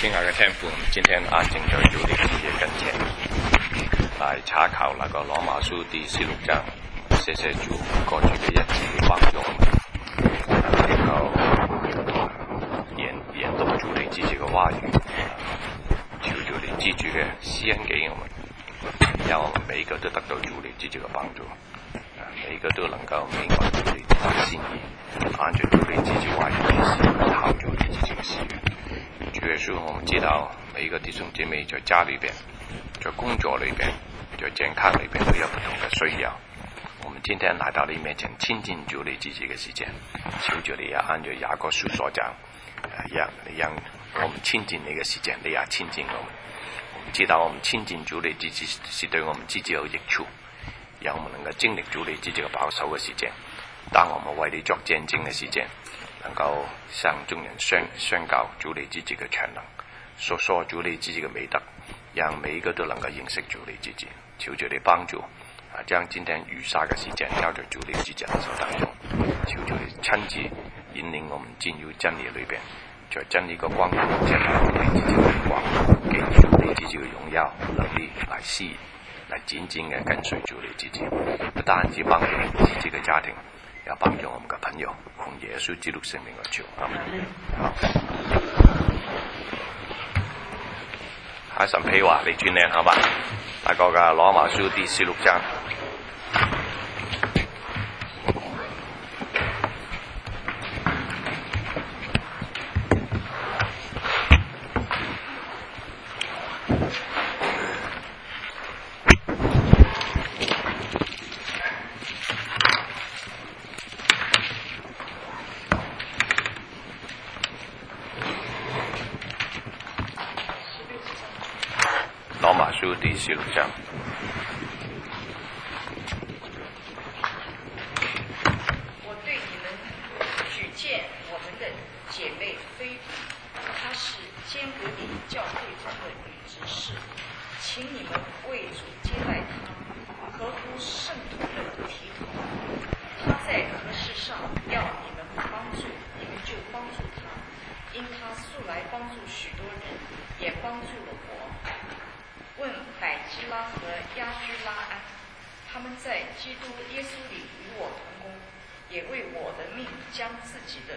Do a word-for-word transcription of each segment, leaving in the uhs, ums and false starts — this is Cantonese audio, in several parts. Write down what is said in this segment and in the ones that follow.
亲愛嘅天父，今天安靜在主的自己跟前，來查考那個羅馬書第十六章，謝謝主過去嘅日子幫助我們，能夠研研讀主你自己嘅話語，求主你自己嘅施恩給我們，讓我們每一個都得到主你自己嘅幫助，每一個都能夠明白主你自己嘅心意，按照主你自己話語嘅事，討主你自己嘅喜悅。主耶穌，我們知道每一個弟兄姐妹在家裏邊，在工作裏邊，在健康裏邊都有不同的需要。我們今天來到你面前親近主你自己嘅時間，求主你也按照雅各書所講，讓讓我們親近你嘅時間，你也親近我們。我們知道我們親近主你自己是對我們自己有益處，讓我們能夠經歷主你自己嘅保守嘅時間。當我們為你作見證嘅時間，能夠向眾人宣宣告主你自己嘅全能，說說主你自己嘅美德，讓每一個都能夠認識主你自己。求主你幫助，啊，將今天餘下嘅時間交在主你自己嘅手當中。求主你親自引領我們進入真理裏邊，在真理嘅光中見到主你自己嘅光，給主你自己嘅榮耀能力來吸引，來緊緊嘅跟隨主你自己。不單止幫助你自己嘅家庭，要幫助我們嘅朋友，奉耶穌基督聖名而求。好，下神譬話你轉靚好吧？大個嘅羅馬書第十六章。羅馬書第十六章。 我對你們舉薦我們的姐妹菲比，她是堅革哩教會中的女執事，請你們為主接待她，合乎聖徒的體統。她在何事上要你們幫助，你們就幫助她，因她素來幫助許多人，也幫助了我。問百基拉和亞居拉安，他們在基督耶穌裡與我同工，也為我的命將自己的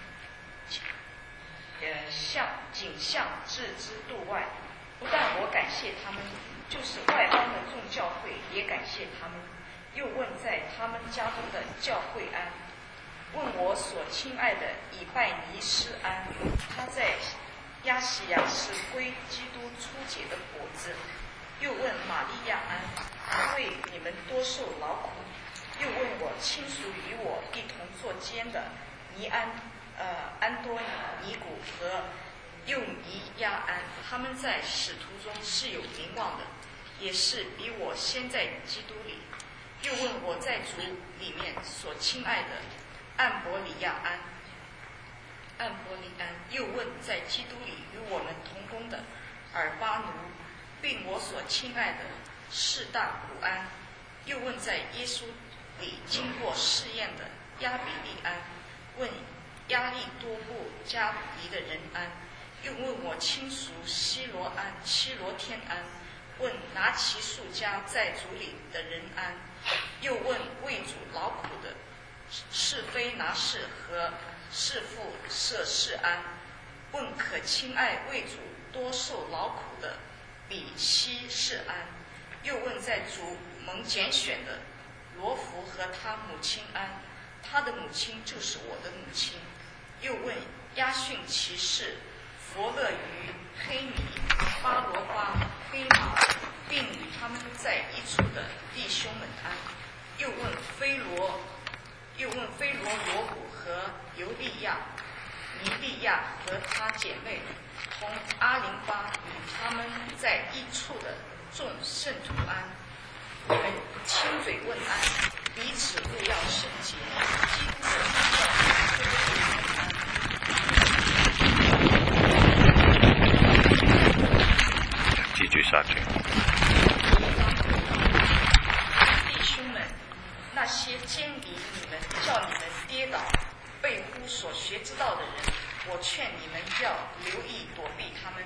呃向景象置之度外。不但我感謝他們，就是外邦的眾教會也感謝他們。又問在他們家中的教會安，問我所親愛的以拜尼斯安，他在亞細亞是歸基督初結的果子。又問瑪利亞安，為你們多受勞苦。又問我親屬與我一同作監的尼安呃安多尼古和幼尼亞安，他們在使徒中是有名望的，也是比我先在基督裡。又問我在主裡面所親愛的安伯里亞安安伯里安，又問在基督裡與我們同工的爾巴奴，並我所親愛的士大古安。又問在耶穌裡經過試驗的亞比利安，問亞利多布加尼的人安。又問我親屬西羅安西羅天安，問拿其數家在主裡的人安。又問為主勞苦的是非拿士和是父舍士安，問可親愛為主多受勞苦的比西士安。又問在主蒙揀選的羅福和他母親安，他的母親就是我的母親。又問亞遜騎士弗勒於黑米巴羅巴黑馬，並與他們在一處的弟兄們安。又問菲羅又問菲羅羅古和尤利亞尼利亞和她姐妹同阿林巴與他們在一處的眾聖徒安。你們親嘴問安，彼此務要聖潔，基督的繼續下去。 弟兄們，那些監離你們，叫你們跌倒、背乎所學之道的人，我勸你們要留意躲避他們。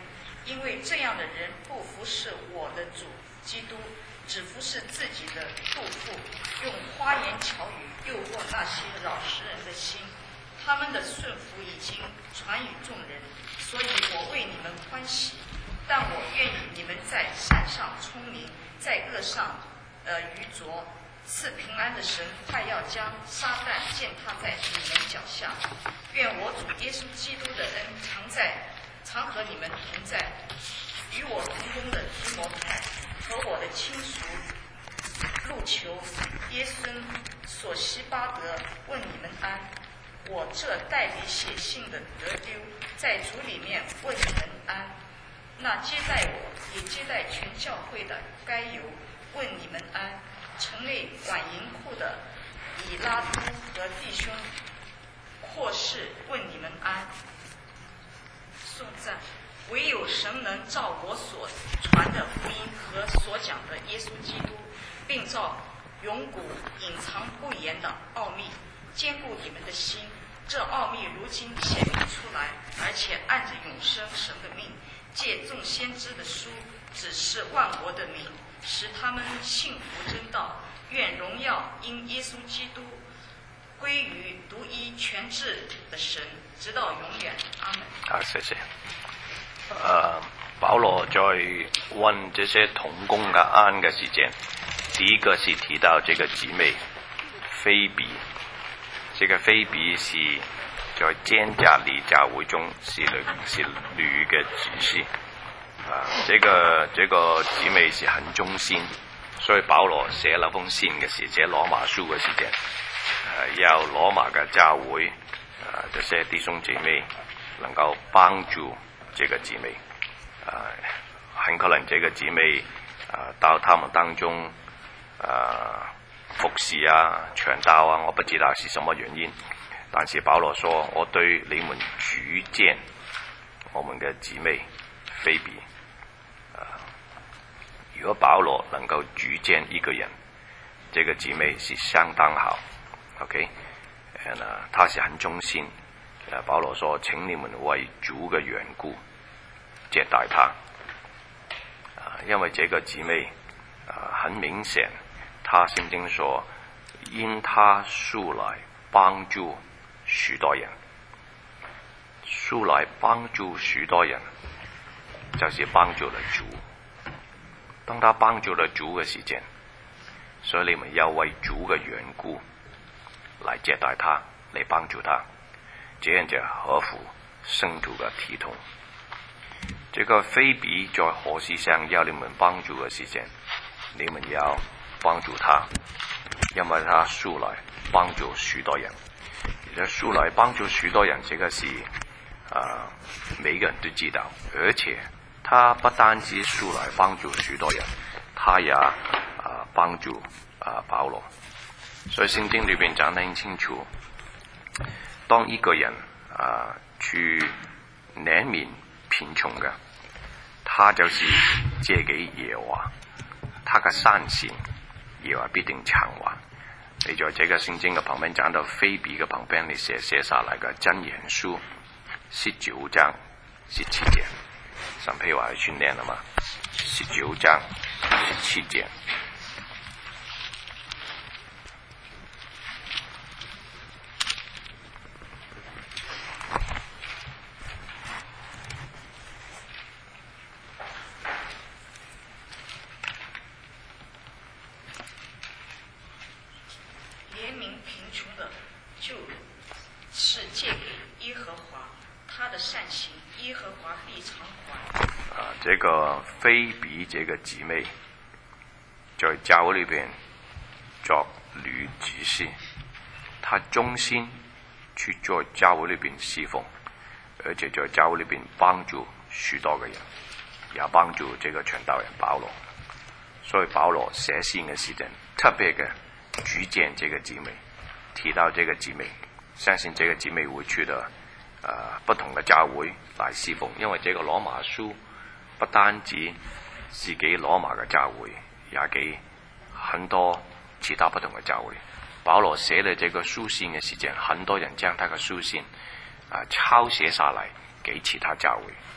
因为这样的人不服侍我的主基督，只服侍自己的肚腹，用花言巧语诱惑那些老实人的心。他们的顺服已经传与众人，所以我为你们欢喜。但我愿意你们在善上聪明，在恶上呃愚拙。赐平安的神快要将撒旦践踏在你们脚下。愿我主耶稣基督的恩常在常和你们同在。与我同工的提摩太和我的亲属路求、耶孙、索西巴德问你们安。我这代笔写信的德丢，在主里面问你们安。那接待我也接待全教会的该由问你们安。城内管银库的以拉都和弟兄或是问你们安。颂赞。唯有神能照我所传的福音和所讲的耶稣基督，并照永古隐藏不言的奥秘坚固你们的心。这奥秘如今显明出来，而且按着永生神的命，借众先知的书指示万国的民，使他们信服真道。愿荣耀因耶稣基督归于独一全智的神，直到永远。阿门。 好，謝謝。呃，保羅在問這些同工嘅安嘅時間，第一個是提到這個姊妹菲比，這個菲比是在堅甲利教會中是女是女嘅執事，啊，這個這個姊妹是很忠心。所以保羅寫那封信嘅時，寫羅馬書嘅時間，誒要羅馬嘅教會，誒這些弟兄姐妹能夠幫助這個姊妹，誒很可能這個姊妹誒到他們當中誒服侍啊、傳道啊，我不知道是什麼原因，但是保羅說我對你們舉薦我們嘅姊妹菲比。如果保羅能夠舉薦一個人，這個姊妹是相當好 ，OK， 誒，她是很忠心。誒，保羅說：請你們為主嘅緣故接待她。啊，因為這個姊妹啊，很明顯，她聖經說，因她素來幫助許多人，素來幫助許多人，就是幫助了主。當他幫助了主嘅時間，所以你們要為主嘅緣故來接待他，嚟幫助他，這樣就合乎聖徒嘅體統。這個菲比在何事上要你們幫助嘅時間，你們要幫助他，因為他素來幫助許多人。而且素來幫助許多人，這個是啊、呃、每個人都知道，而且他不單止素來幫助許多人，他也啊、呃、幫助啊、呃、保羅。所以聖經裏邊講得很清楚，當一個人啊、呃、去憐憫貧窮嘅，他就是借給耶和華，他嘅善行耶和華必定償還。你在這個聖經嘅旁邊講到菲比嘅旁邊，你寫寫下來嘅箴言書十九章十七節。神譬如話去訓練啦嘛，十九章十七節。 憐憫貧窮的，就是借給耶和華，他的善行耶和華必償還。 啊，這個菲比這個姊妹在教會裏邊作女執事，她忠心去在教會裏邊侍奉，而且在教會裏邊幫助許多個人，也幫助這個傳道人保羅。所以保羅寫信嘅時陣特別嘅舉薦這個姊妹，提到這個姊妹，相信這個姊妹會去的呃不同的教會來侍奉，因為這個羅馬書不單止是給羅馬嘅教會，也給很多其他不同嘅教會。保羅寫了這個書信嘅時間，很多人將他嘅書信啊、呃、抄寫下來給其他教會，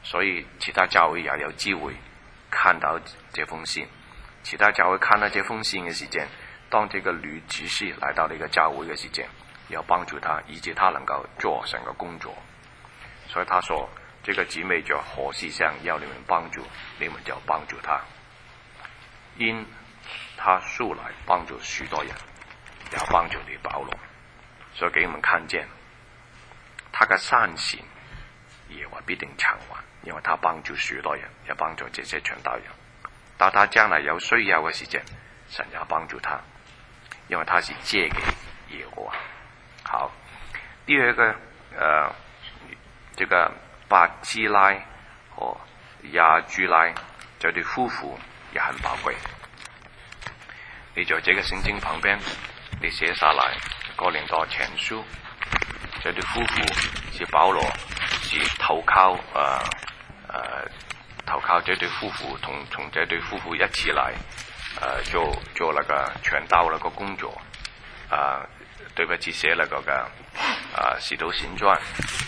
所以其他教會也有機會看到這封信。其他教會看到這封信嘅時間，當這個女執事來到呢個教會嘅時間，要幫助他，以致他能夠做成個工作。所以他說：這個姊妹在何事上要你們幫助，你們就幫助他。因他素來幫助許多人，也幫助你保羅。所以給我們看見，他嘅善行也會必定償還，因為他幫助許多人，也幫助這些傳道人。當他將來有需要嘅時間，神也幫助他，因為他是借給耶和華。好，第二個，呃，這個巴基拉和亞居拉這對夫婦也很寶貴。你在這個聖經旁邊，你寫下來哥林多前書，這對夫婦是保羅是投靠呃呃投靠這對夫婦，同從這對夫婦一起來呃做做那個傳道那個工作啊、呃，對不起寫那個嘅啊使徒行傳，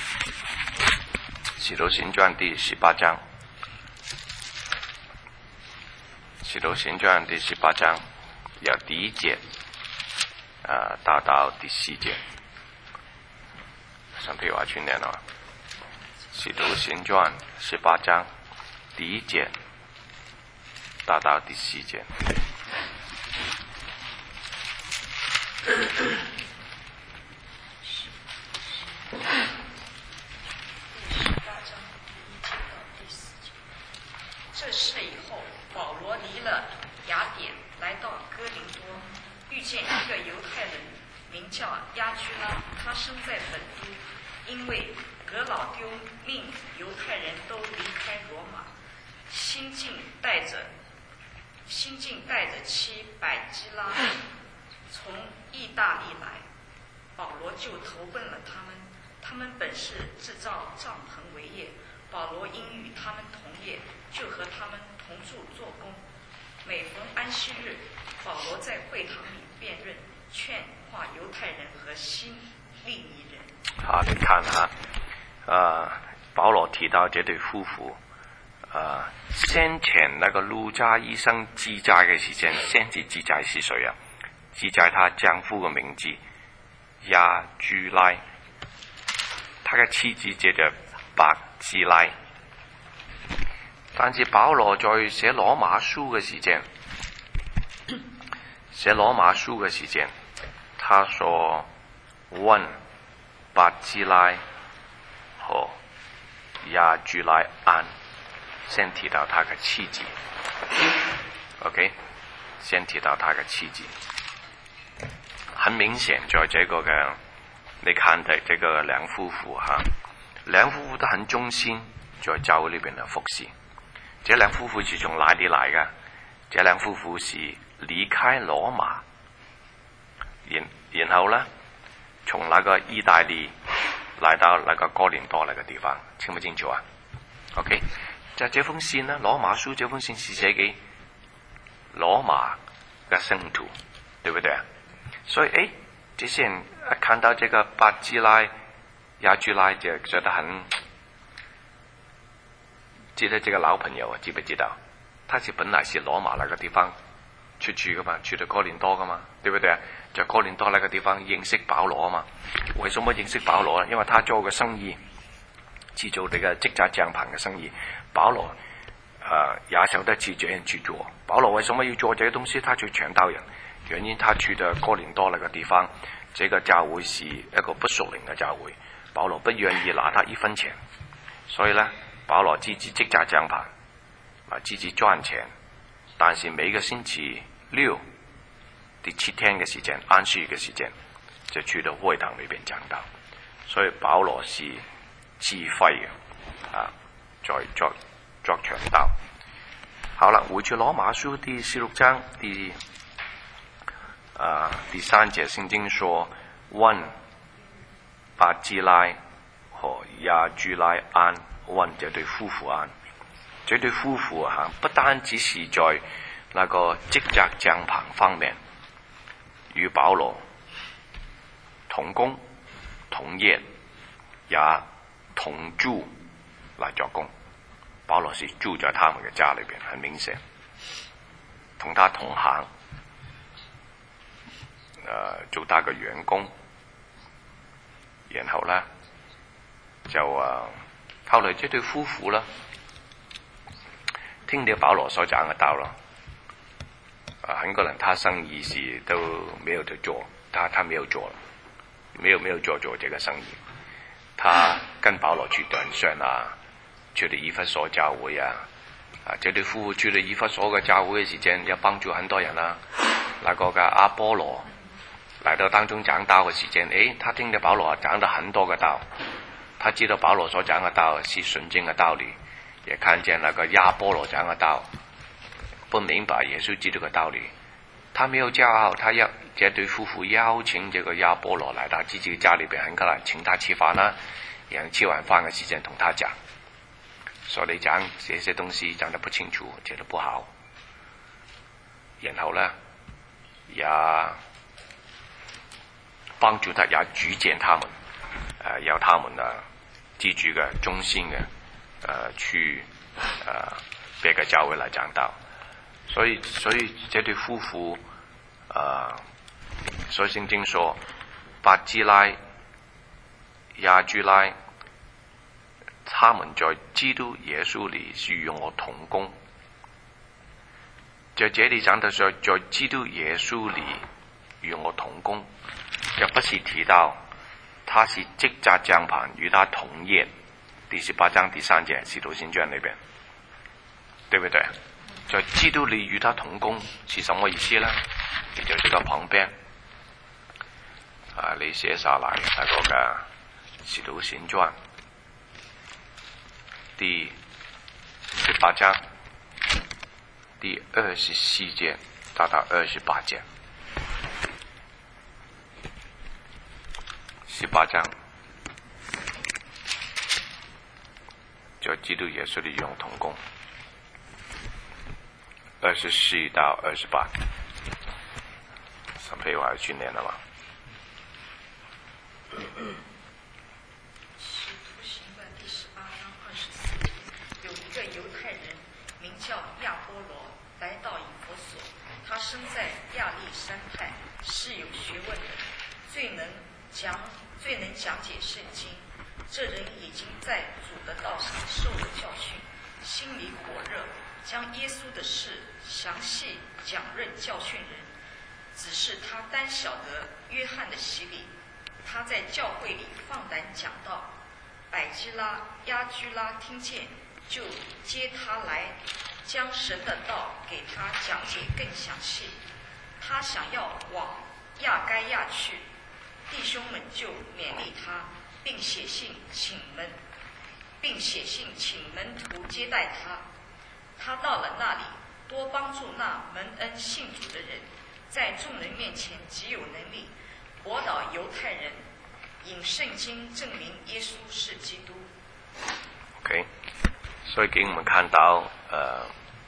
使徒行傳第十八章，使徒行傳第十八章由第一節啊打到第四節，上譬如話去年啊，使徒行傳十八章第一節打到第四節。 这事以后，保罗离了雅典，来到哥林多，遇见一个犹太人，名叫亚居拉，他生在本都，因为格老丢命犹太人都离开罗马，新近带着新近带着妻百基拉从意大利来，保罗就投奔了他们。他们本是制造帐篷为业，保罗因与他们同业，就和他们同住做工。每逢安息日，保罗在会堂里辩论，劝化犹太人和新利尼人。 好，你看哈，呃，保羅提到這對夫婦，呃，先前那個路加醫生記載嘅時間，先至記載是誰啊？記載他丈夫嘅名字亞居拉，他嘅妻子叫做百基拉。但是保羅在寫羅馬書嘅時間，寫羅馬書嘅時間，他說問百基拉和亞居拉安，先提到他嘅妻子 ，OK， 先提到他嘅妻子。很明顯，在這個嘅，你看睇這個兩夫婦哈，兩夫婦都很忠心在教會裏邊嘅服侍。這兩夫婦是從哪裡來嘅？這兩夫婦是離開羅馬，然然後呢，從那個意大利來到那個哥林多那個地方，清不清楚啊 ？OK， 就這封信呢，羅馬書這封信是寫給羅馬嘅聖徒，對不對啊？所以誒，這些人看到這個百基拉、亞居拉就覺得很，記得這個老朋友啊，知不知道？他是本來是羅馬那個地方出去噶嘛，去到哥林多噶嘛，對不對啊？在哥林多那個地方認識保羅啊嘛。為什麼認識保羅呢？因為他做個生意，去做這個積雜帳篷嘅生意。保羅呃也想得去這樣去做。保羅為什麼要做這個東西？他去傳道人。原因他去的哥林多那個地方，這個教會是一個不屬靈嘅教會，保羅不願意拿他一分錢，所以呢，保羅自己積雜帳篷，啊自己賺錢，但是每個星期六第七天嘅時間，安息嘅時間，就去到會堂裏邊講道，所以保羅是自費嘅，啊，在作作傳道。好了，回去羅馬書第十六章第。啊，第三節聖經說，問百基拉和亞居拉安，問這對夫婦安。這對夫婦啊，不單只是在那個積雜帳篷方面與保羅同工同業，也同住來作工。 保罗是住在他们的家里边，很明显，同他同行，呃，做他嘅員工，然後呢，就啊，後來這對夫婦啦，聽了保羅所講嘅道啦，啊，很可能他生意是都沒有得做，他他沒有做了，沒有沒有做做這個生意，他跟保羅去短宣啊，去了以弗所教會啊，啊，這對夫婦去了以弗所嘅教會嘅時間，也幫助很多人啊，那個嘅阿波羅來到當中講道嘅時間，誒，他聽到保羅講了很多嘅道，他知道保羅所講嘅道是純正嘅道理，也看見那個亞波羅講嘅道，不明白耶穌基督嘅道理，他沒有驕傲，他要這對夫婦邀請這個亞波羅來到自己家裏邊，很可能請他吃飯啦，然後吃完飯嘅時間同他講，所以你講這些東西講得不清楚，覺得不好，然後呢，也幫助他，也舉薦他們，呃，要他們啊記住嘅忠心嘅，呃，去呃別個教會來講道。所以，所以這對夫婦，呃，所以聖經說，百基拉、亞居拉，他們在基督耶穌裏是與我同工。在這裏講的時候，在基督耶穌裏與我同工，也不是提到他是職責帳棚與他同業。第十八章第三節使徒行傳裏邊，對不對？在基督裏與他同工是什麼意思呢？就在這個旁邊啊，你寫下來那個嘅使徒行傳第十八章第二十四節到到二十八節，十八章在基督耶穌裏與我同工。二十四到二十八，沈飛華去訓練了嘛？ 使徒行傳第十八章二十四節，有一個猶太人名叫亞波羅，來到以弗所，他生在亞歷山泰，是有學問的，最能講最能講解聖經。這人已經在主的道上受了教訓，心裡火熱，將耶穌的事詳細講論教訓人，只是他單曉得約翰的洗禮。他在教會裡放膽講道，百基拉、亞居拉聽見，就接他來，將神的道給他講解更詳細。他想要往亞該亞去，弟兄們就勉勵他，並寫信請門，並寫信請門徒接待他。他到了那裡，多幫助那蒙恩信主的人，在眾人面前極有能力，駁倒猶太人，引聖經證明耶穌是基督。 OK， 所以給我們看到，呃，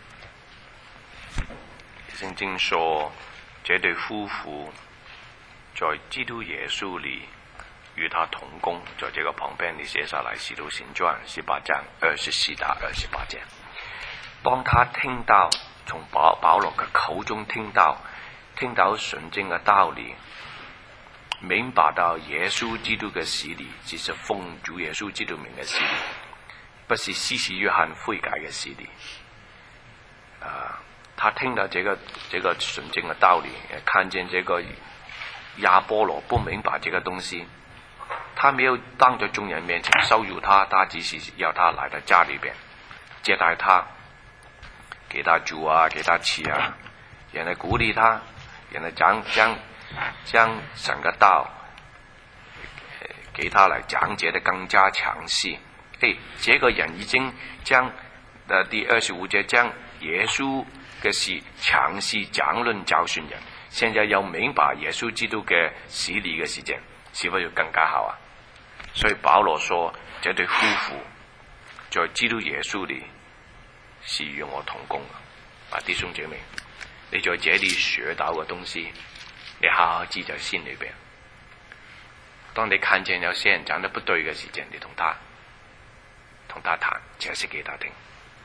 聖經說，這對夫婦在基督耶穌裡與他同工，在這個旁邊你寫下來，使徒行傳十八章二十四到二十八節。當他聽到從保保羅嘅口中聽到聽到純正嘅道理，明白到耶穌基督嘅洗禮只是奉主耶穌基督名嘅洗禮，不是施洗約翰悔改嘅洗禮。啊，他聽到這個這個純正嘅道理，看見這個亞波羅不明白這個東西，他沒有當着眾人面前羞辱他，他只是要他來到家裏邊接待他，給他住啊，給他吃啊，然後鼓勵他，然後將將將整個道給他來講解得更加詳細。誒，這個人已經將呃第二十五節將耶穌嘅事詳細講論教訓人，現在要明白耶穌基督嘅洗禮嘅事情，是否要更加好啊？所以保羅說，這對夫婦在基督耶穌裏是與我同工啊！弟兄姐妹，你在這裏學到嘅東西，你好好記在心裏邊。當你看見有些人講得不對嘅時間，你同他同他談，解釋給他聽。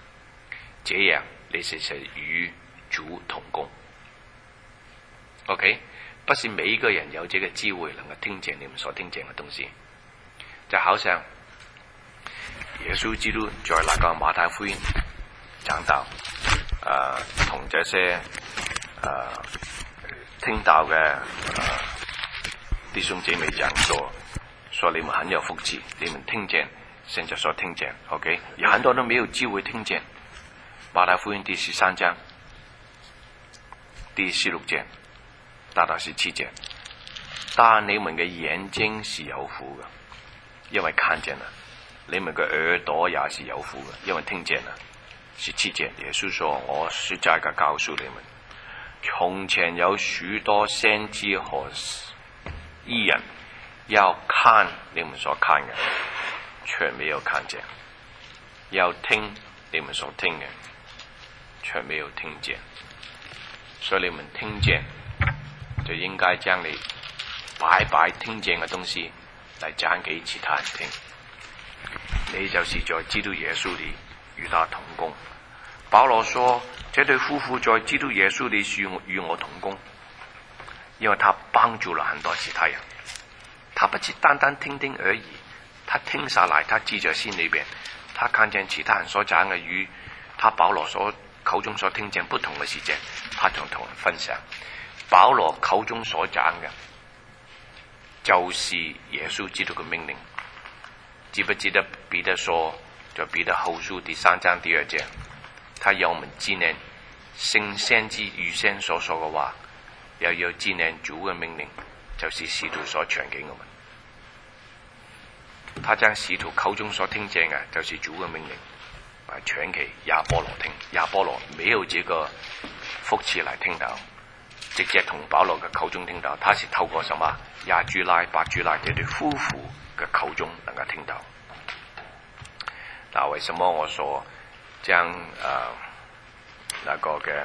这样你是是与主同工。OK， 不是每一个人有这个机会能够听见你们所听见的东西。就好像耶稣基督在那个马太福音讲到，呃，同这些呃听到的呃弟兄姐妹讲说，说你们很有福气，你们听见现在所听见 ，OK， 有很多人没有机会听见。马太福音第十三章第十六节到到十七节，但你们的眼睛是有福的，因为看见了；你们的耳朵也是有福的，因为听见了。十七节，耶稣说：“我实在的告诉你们，从前有许多先知和义人要看你们所看的，却没有看见；要听你们所听的，却没有听见。所以你们听见，就应该将你白白听见的东西来讲给其他人听。你就是在基督耶稣里与他同工。”保罗说：“这对夫妇在基督耶稣里是与我同工，因为他帮助了很多其他人。他不是单单听听而已，他听下来，他记在心里边，他看见其他人所讲的与他保羅所口中所聽見不同嘅事情，他同同人分享。保羅口中所講嘅，就是耶穌基督嘅命令。記不記得彼得說，在彼得後書第三章第二節，他要我們紀念聖先知預先所說嘅話，又要紀念主嘅命令，就是使徒所傳給我們。他將使徒口中所聽見嘅，就是主嘅命令，啊，傳給亞波羅聽。亞波羅沒有這個福氣來聽到，直接從保羅嘅口中聽到，他是透過什麼亞居拉、百居拉這對夫婦嘅口中能夠聽到。那為什麼我說將呃那個嘅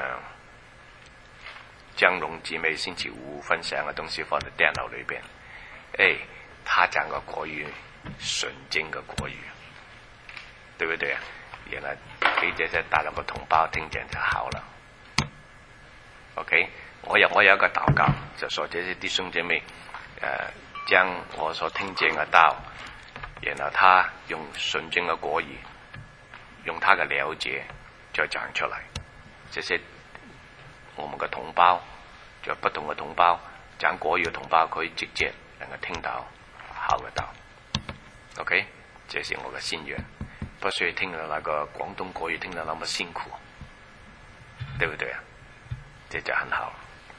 江龍姊妹星期五分享嘅東西放在電腦裏邊？誒，他講個國語純正嘅國語，對不對啊？原來給這些大陸嘅同胞聽見就好了。OK， 我有我有一個禱告，就說這些弟兄姐妹，呃，將我所聽見嘅道，然後他用純正嘅國語，用他嘅了解再講出來。這些我們嘅同胞，就不同嘅同胞，講國語嘅同胞可以直接能夠聽到好嘅道。OK， 這是我嘅心願，不需要聽到那個廣東國語聽得那麼辛苦，對不對啊？這就很好。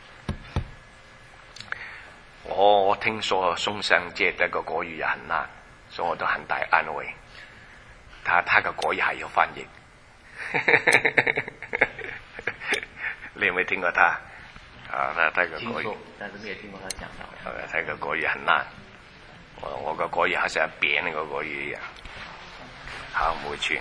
我我聽說宋生姐這個國語也很難，所以我都很大安慰。他他嘅國語還有翻譯，你有沒有聽過他？啊，他他嘅國語， 但是沒有聽過他講到。 他嘅國語很難，我我嘅國語好像扁那個國語一樣。好，冇錯。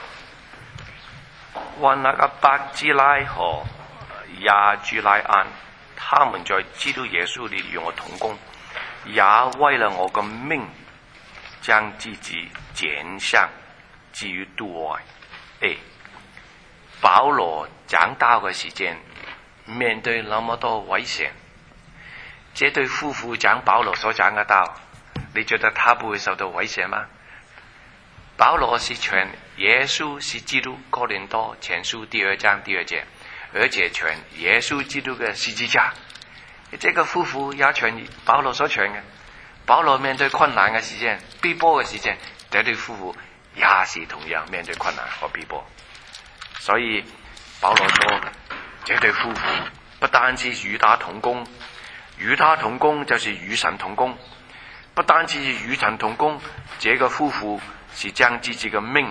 問那個百基拉和亞居拉安，他們在基督耶穌裏與我同工，也為了我個命，將自己減上，至於度外。誒，保羅講道嘅時間，面對那麼多危險，這對夫婦講保羅所講嘅道，你覺得他不會受到危險嗎？保羅是傳耶穌是基督，哥林多前書第二章第二節，而且傳耶穌基督嘅十字架。這個夫婦也傳保羅所傳嘅。保羅面對困難嘅時間，逼迫嘅時間，這對夫婦也是同樣面對困難和逼迫。所以保羅說，這對夫婦不單是與他同工，與他同工就是與神同工。不單是與神同工，這個夫婦是將自己嘅命，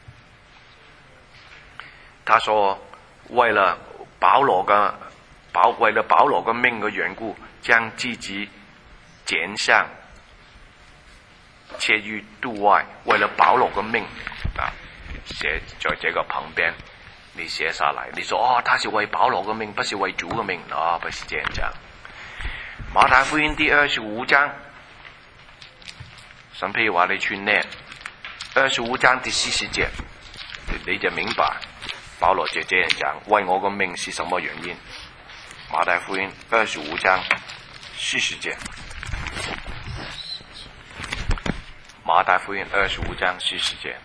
他說為了保羅嘅保為了保羅嘅命嘅緣故，將自己減上，切於度外。為了保羅嘅命啊，寫在這個旁邊，你寫下來。你說哦，他是為保羅嘅命，不是為主嘅命啊，不是這樣講。馬太福音第二十五章，神譬如話你去念二十五章第四十節，你就明白保罗就这样讲：为我个命是什么原因？马太福音二十五章四十节。马太福音二十五章四十节。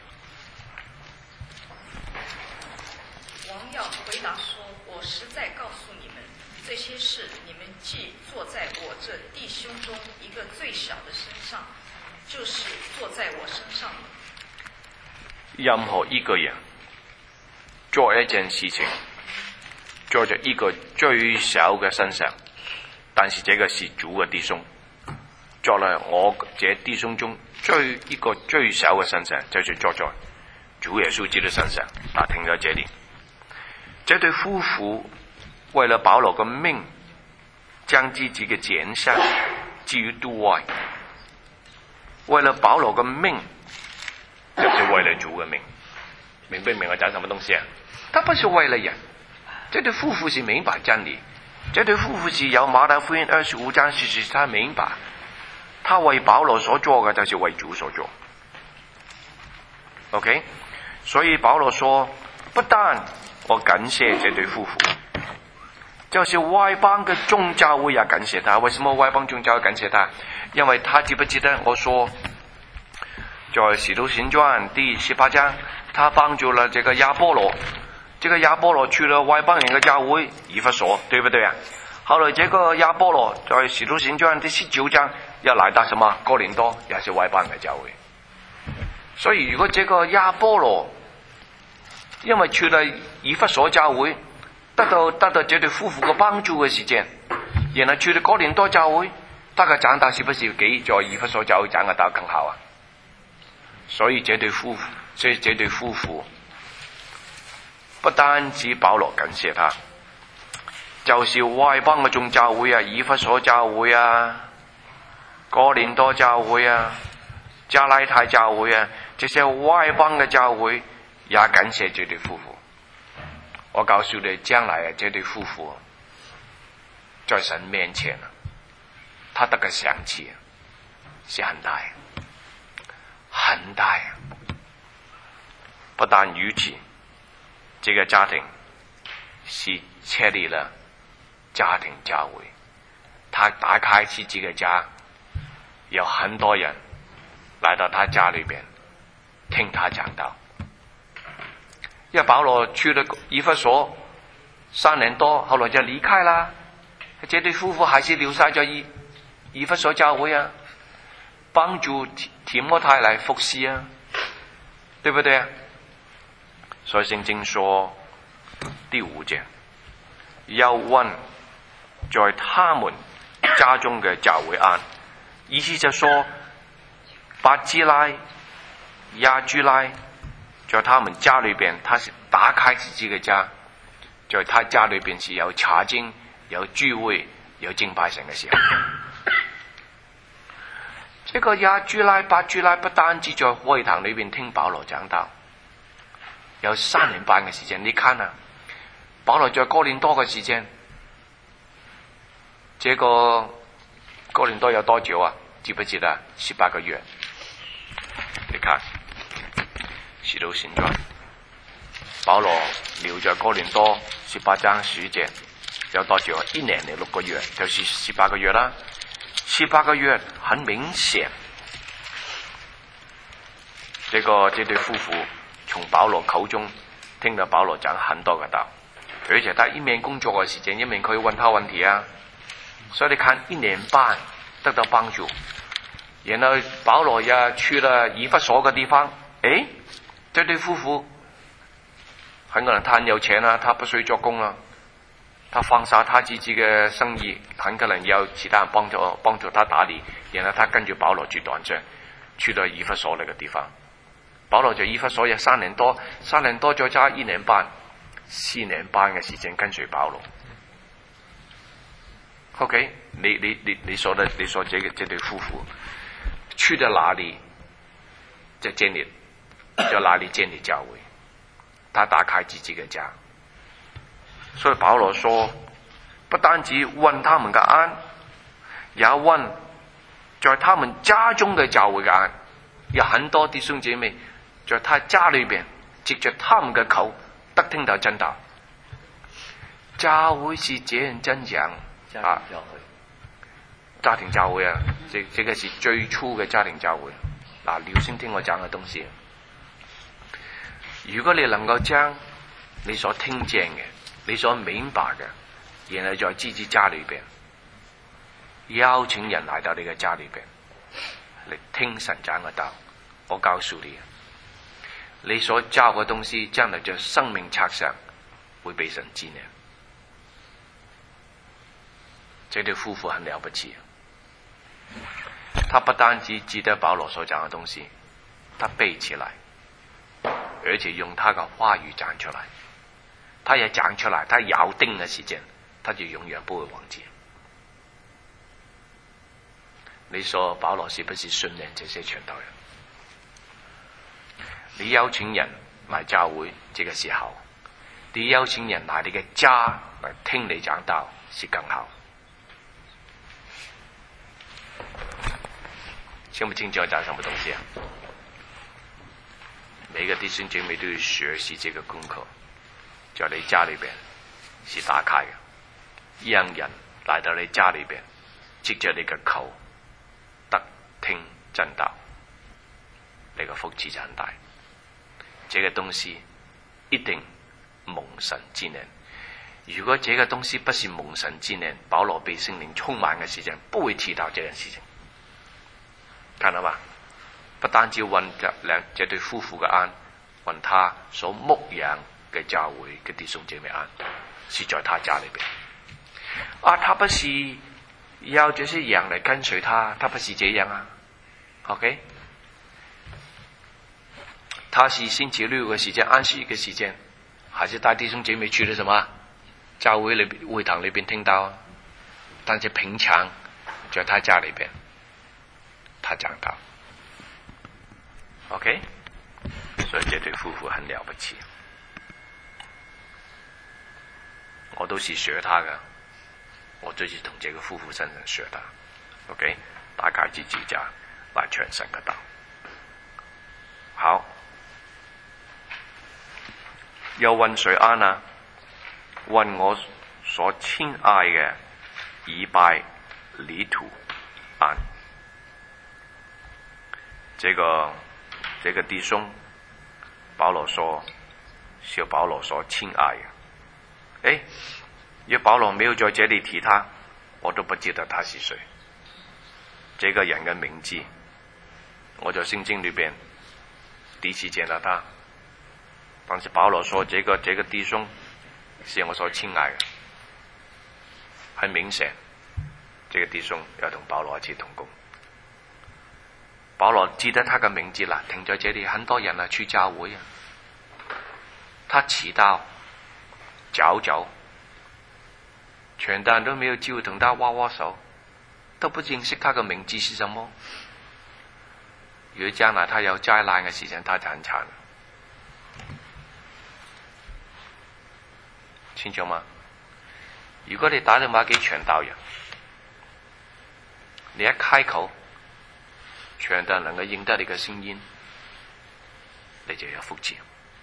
王要回答说：“我实在告诉你们，这些事你们既坐在我这弟兄中一个最小的身上，就是坐在我身上了。” 任何一个人做一件事情，做着一个最小嘅身上，但是这个是主嘅弟兄，做了我这弟兄中最一个最小嘅身上，就是做在主耶稣基督身上。啊，停咗这里。这对夫妇为了保罗嘅命，将自己嘅减伤置于度外。为了保罗嘅命，就是为了主嘅命。明不明我讲什么东西啊？他不是为了人。这对夫妇是明白真理，这对夫妇是有马太福音二十五章四十，他明白，他为保罗所做嘅就是为主所做。OK， 所以保罗说，不但我感谢这对夫妇，就是外邦嘅众教会也感谢他。为什么外邦众教会感谢他？因为他记不记得我说，在使徒行传第十八章，他帮助了这个亚波罗。这个亚波罗去了外邦人的教会以弗所，对不对啊？后来这个亚波罗在使徒行传第十九章要来到什么哥林多，也是外邦人的教会。所以如果这个亚波罗因为去了以弗所教会，得到得到这对夫妇的帮助的时间，然后去了哥林多教会，大概长大是不是比在以弗所教会长得到更好啊？所以这对夫妇，所以这对夫妇。不單止保羅感謝他，就是外邦嘅眾教會啊，以弗所教會啊，哥林多教會啊，加拉太教會啊，這些外邦嘅教會也感謝這對夫婦。我告訴你，將來啊，這對夫婦在神面前啊，他得嘅賞賜是很大，很大。不但如此。这个家庭是设立了家庭教会，他打开自己的家，有很多人来到他家里边听他讲道。因为保罗去了以弗所三年多，后来就离开啦。这对夫妇还是留在咗以以弗所教会啊，帮助提摩太来服侍啊，对不对啊？所以圣经说第五节，要问在他们家中嘅教會安，意思就說巴基拉、亞居拉，在他們家裏邊，他是打開自己嘅家，在他家裏邊是有查經、有聚會、有敬拜神嘅時候。這個亞居拉、巴居拉不單止在會堂裏邊聽保羅講道。有三年半嘅時間，你看啊，保羅在哥林多嘅時間，這個哥林多有多久啊？記不記得？十八個月。你看，使徒行傳，保羅留在哥林多十八章十節，有多久啊？一年零六個月，就是十八個月啦。十八個月很明顯，這個這對夫婦。從保羅口中聽到保羅講很多嘅道，而且他一面工作嘅時間，一面可以問他問題啊。所以你看一年半得到幫助，然後保羅也去了以弗所嘅地方，誒，這對夫婦很可能他很有錢啊，他不需要做工啊，他放下他自己嘅生意，很可能有其他人幫助幫助他打理，然後他跟住保羅去短暫去到以弗所那個地方。保羅在以弗所有三年多，三年多再加一年半，四年半嘅時間跟隨保羅。OK， 你你你你說的，你說這個這對夫婦去到哪裡就建立，就哪裡建立教會，他打開自己嘅家。所以保羅說，不單止問他們嘅安，也問在他們家中嘅教會嘅安。有很多弟兄姐妹在他家裏邊藉着他們嘅口得聽到真道。教會是這樣真樣啊！家庭教會啊，這這個是最初嘅家庭教會。嗱，你要先聽我講嘅東西。如果你能夠將你所聽見嘅、你所明白嘅，然後在自己家裏邊邀請人來到你嘅家裏邊嚟聽神講嘅道，我告訴你，你所教嘅東西將來在生命冊上會被神紀念。這對夫婦很了不起，他不單止記得保羅所講嘅東西，他背起來，而且用他嘅話語講出來。他也講出來，他咬定嘅時間，他就永遠不會忘記。你說保羅是不是訓練這些傳道人？你邀請人來教會，這個時候，你邀請人來你嘅家來聽你講道，是更好。清不清楚我講什麼東西啊？每個弟兄姐妹都要學習這個功課，在你家裏邊是打開嘅，讓人來到你家裏邊，藉着你嘅口得聽真道，你個福祉就很大。這個東西一定蒙神紀念。如果這個東西不是蒙神紀念，保羅被聖靈充滿嘅時間，不會提到這件事情。看到嗎？不單止問兩這對夫婦嘅安，問他所牧養嘅教會嘅弟兄姐妹安，是在他家裏邊。啊，他不是要這些羊來跟隨他，他不是這樣啊。OK， 他是星期六嘅時間，安息嘅時間，還是帶弟兄姐妹去了什麼教會裏邊會堂裏邊聽到？但是平常在他家裏邊。他講到 ，OK， 所以這對夫婦很了不起，我都是學他的，我就是從這個夫婦身上學的 ，OK， 打開自己家來傳神嘅道。好，又問誰安啊？問我所親愛嘅以拜里土安。這個這個弟兄，保羅說是保羅所親愛嘅。誒，如果保羅沒有在這裏提他，我都不知道他是誰。這個人嘅名字，我在聖經裏邊第一次見到他，但是保羅說這個這個弟兄是我所親愛嘅，很明顯，這個弟兄要同保羅一起同工。保羅記得他的名字啦，停在這裏，很多人啊去教會啊，他遲到早走，全班都沒有機會同他握握手，都不認識他的名字是什麼。如果將來他有災難嘅事情，他就很慘，清楚嗎？如果你打電話給傳道人，你一開口，全都能夠認得你嘅聲音，你就有福氣。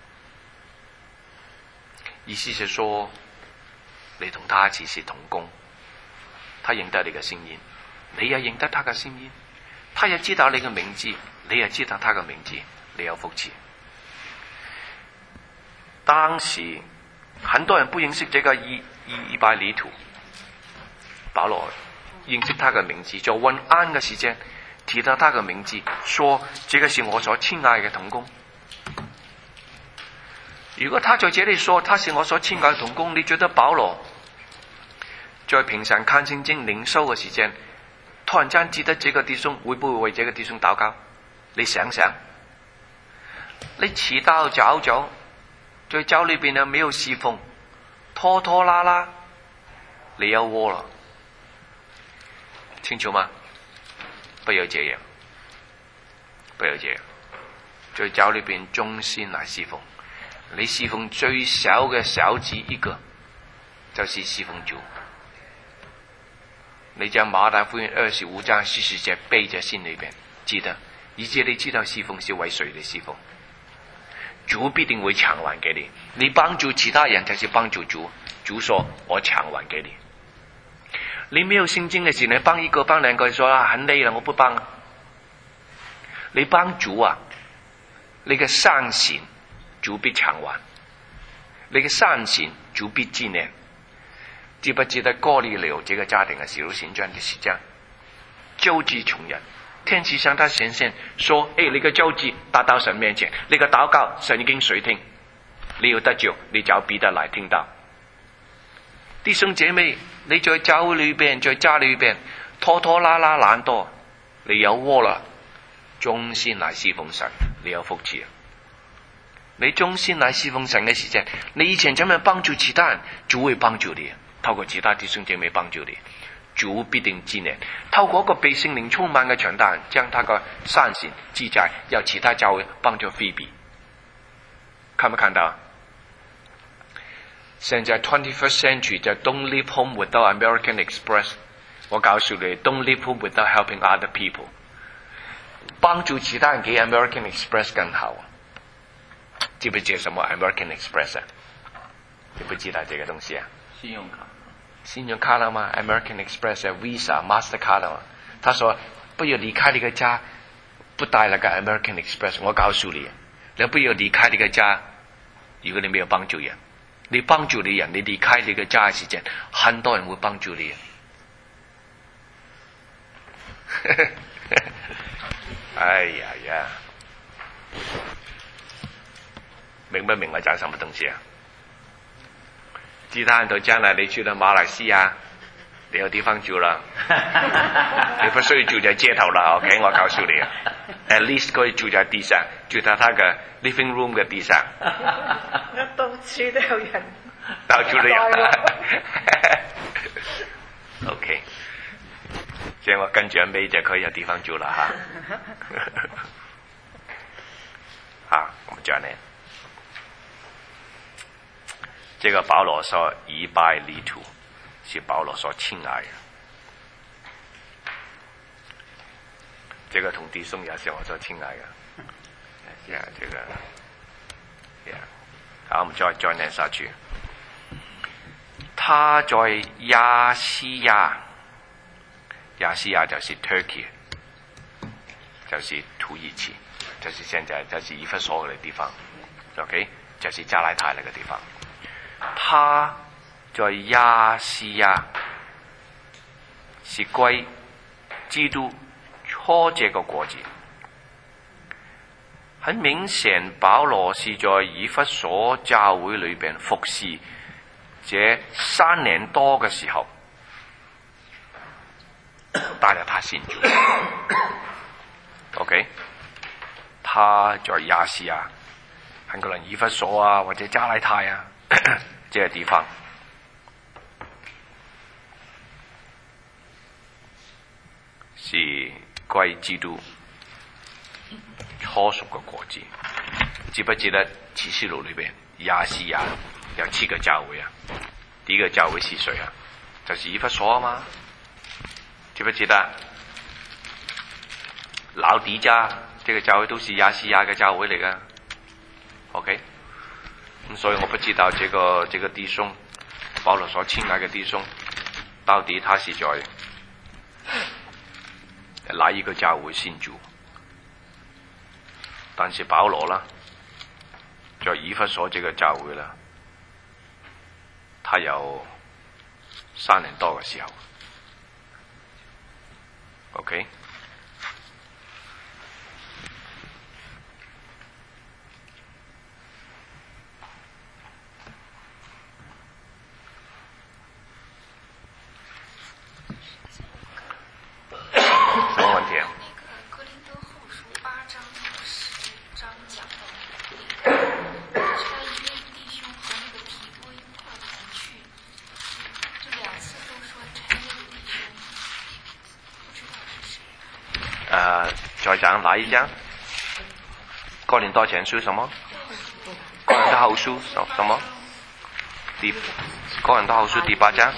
意思是說，你同他一起是同工，他認得你嘅聲音，你也認得他嘅聲音，他也知道你嘅名字，你也知道他嘅名字，你有福氣。當時很多人不認識這個以以拜里土，保羅認識他嘅名字，在問安嘅時間提到他的名字，說這個是我所親愛的同工。如果他在這裏說他是我所親愛的同工，你覺得保羅在平常看聖經靈修嘅時間，突然間記得這個弟兄，會不會為這個弟兄禱告？你想想，你遲到早走，在教裏邊又沒有侍奉，拖拖拉拉，你有禍了，清楚嗎？不要這樣，不要這樣，在教裏邊忠心來侍奉。你侍奉最小嘅小子一個，就是侍奉主。你將馬太福音二十五章四十節背在心裏邊，記得，以致你知道侍奉是為誰嚟侍奉。 主必定會償還給你。你幫助其他人就是幫助主，主說我償還給你。你沒有信經嘅時，你幫一個幫兩個，說啊很累了，我不幫。你幫主啊，你嘅善行主必償還，你嘅善行主必紀念。記不記得哥利流這個家庭嘅使徒行傳第十章，救濟窮人，天使向他顯現，說：誒，你嘅救濟達到神面前，你嘅禱告神已經垂聽，你要得救，你找彼得來聽到。弟兄姐妹，你在教會裏邊，在家裏邊拖拖拉拉懶惰，你有窩啦，忠心來侍奉神，你有福氣啊！你忠心來侍奉神嘅時間，你以前怎樣幫助其他人，主會幫助你。透過其他弟兄姐妹幫助你，主必定紀念。透過一個被聖靈充滿嘅傳道人，將他個善行記載，要其他教會幫助菲比。看唔看到？現在 twenty-first century 就 Don't leave home without American Express。我告訴你 ，Don't leave home without helping other people。幫助其他人比 American Express 更好。知不知什麼 American Express 啊？你不知道這個東西啊？ 信用卡。 信用卡了嗎 ？American Express、Visa、Mastercard 了嗎？他說不要離開你個家，不帶那個 American Express。我告訴你，你不要離開你個家，如果你沒有幫助人，你幫助你人，你離開你個家嘅時間，很多人會幫助你。哎呀呀，明不明我講什麼東西啊？其他人都將來你去到馬來西亞，你有地方住啦，你不需要住在街頭啦。OK， 我告訴你啊 ，at least 可以住在地上，住在他嘅 living room 嘅地上。 到處都有人， 到處都有人。OK， 所以我跟住阿 May 就可以有地方住啦嚇。好，我們講呢。這個保羅說以拜利土是保羅所親愛的，這個同弟兄也是我所親愛的。呀，這個呀，好，我們再再念下去。他在亞細亞，亞細亞就是 Turkey， 就是土耳其，就是現在就是以弗所嘅地方 ，OK， 就是加拉太那個地方。他在亞細亞是歸基督初這個國字，很明顯保羅是在以弗所教會裏邊服侍這三年多嘅時候，帶了他信主。OK， 他在亞細亞，很可能以弗所啊，或者加拉太啊。這個地方是歸基督初屬嘅國字。記不記得啟示錄裏邊亞細亞有七個教會啊？第一個教會是誰啊？就是以弗所啊嘛。記不記得老底嘉這個教會都是亞細亞嘅教會嚟㗎 ？OK。所以我不知道這個這個弟兄保羅所親愛的弟兄，到底他是在哪一個教會信主？但是保羅啦，在以弗所這個教會啦，他有三年多嘅時候 ，OK。再講哪一章？哥林多前書什麼？哥林多後書什麼？第哥林多後書第八章。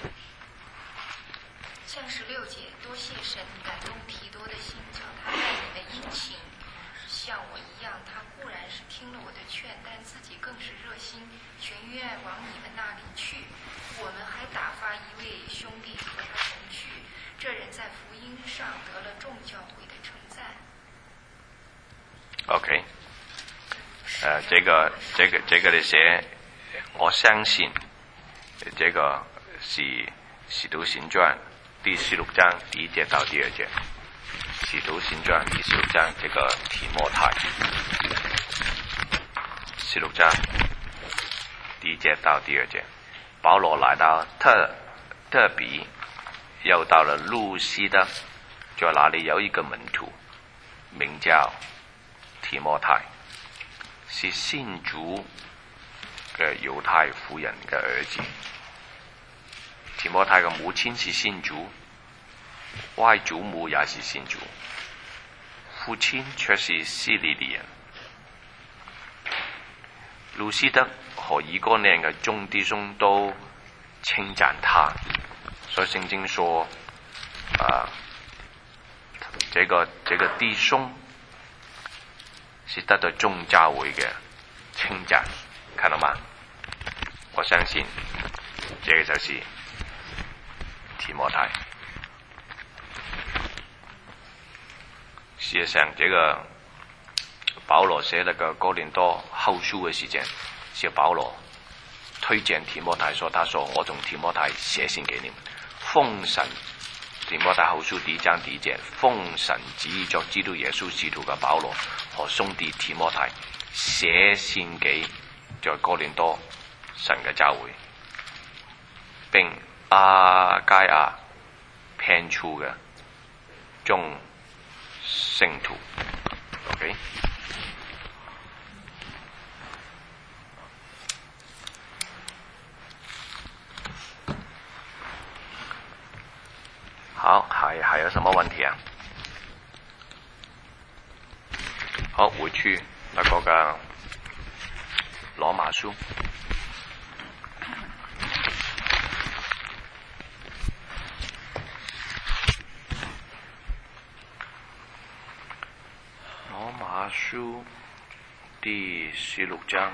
像十六節，多謝神感動提多的心，叫他的殷勤。像我一样，他固然是听了我的劝，但自己更是热心，全愿往你们那里去。我们还打发一位兄弟和他同去，这人在福音上得了众教会的称赞。 OK， 呃，这个这个这个的写，我相信，这个是《使徒行传》第十六章第一节到第二节，《使徒行传》第十六章这个提摩太，十六章第一节到第二节，保罗来到特特比，又到了路西德，在那里有一个门徒，名叫提摩太，是信主嘅猶太婦人嘅兒子。提摩太嘅母親是信主，外祖母也是信主，父親卻是希利尼人。路西德和以哥念嘅眾弟兄都稱讚他，所以聖經說啊，這個這個弟兄是得到眾教會嘅稱讚，看到嗎？我相信這個就是提摩太。事實上，這個保羅寫那個哥林多後書嘅時間，是保羅推薦提摩太說：他說我從提摩太寫信給你們，奉神。提摩太後書第一章第一節，奉神旨意作基督耶穌使徒嘅保羅和兄弟提摩太寫信給在哥林多神嘅教會，並亞該亞編出嘅眾聖徒。OK， 好，还还有什么问题啊？好，回去那個嘅羅馬書。羅馬書第十六章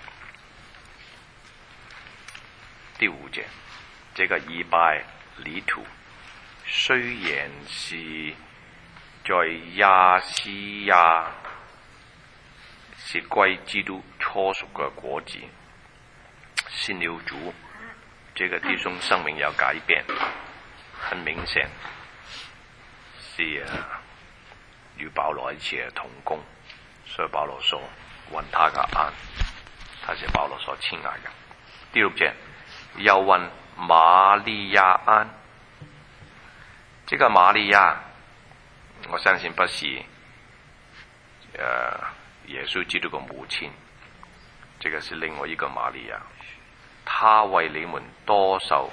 第五節，這個以拜利土雖然是在亞細亞是歸基督初熟嘅果子，信了主，這個弟兄生命有改變，很明顯是啊與保羅一起同工，所以保羅說問他嘅安，他是保羅所親愛嘅。第六節，又問瑪利亞安。這個瑪利亞，我相信不是呃耶穌基督嘅母親，這個是另外一個瑪利亞，她為你們多受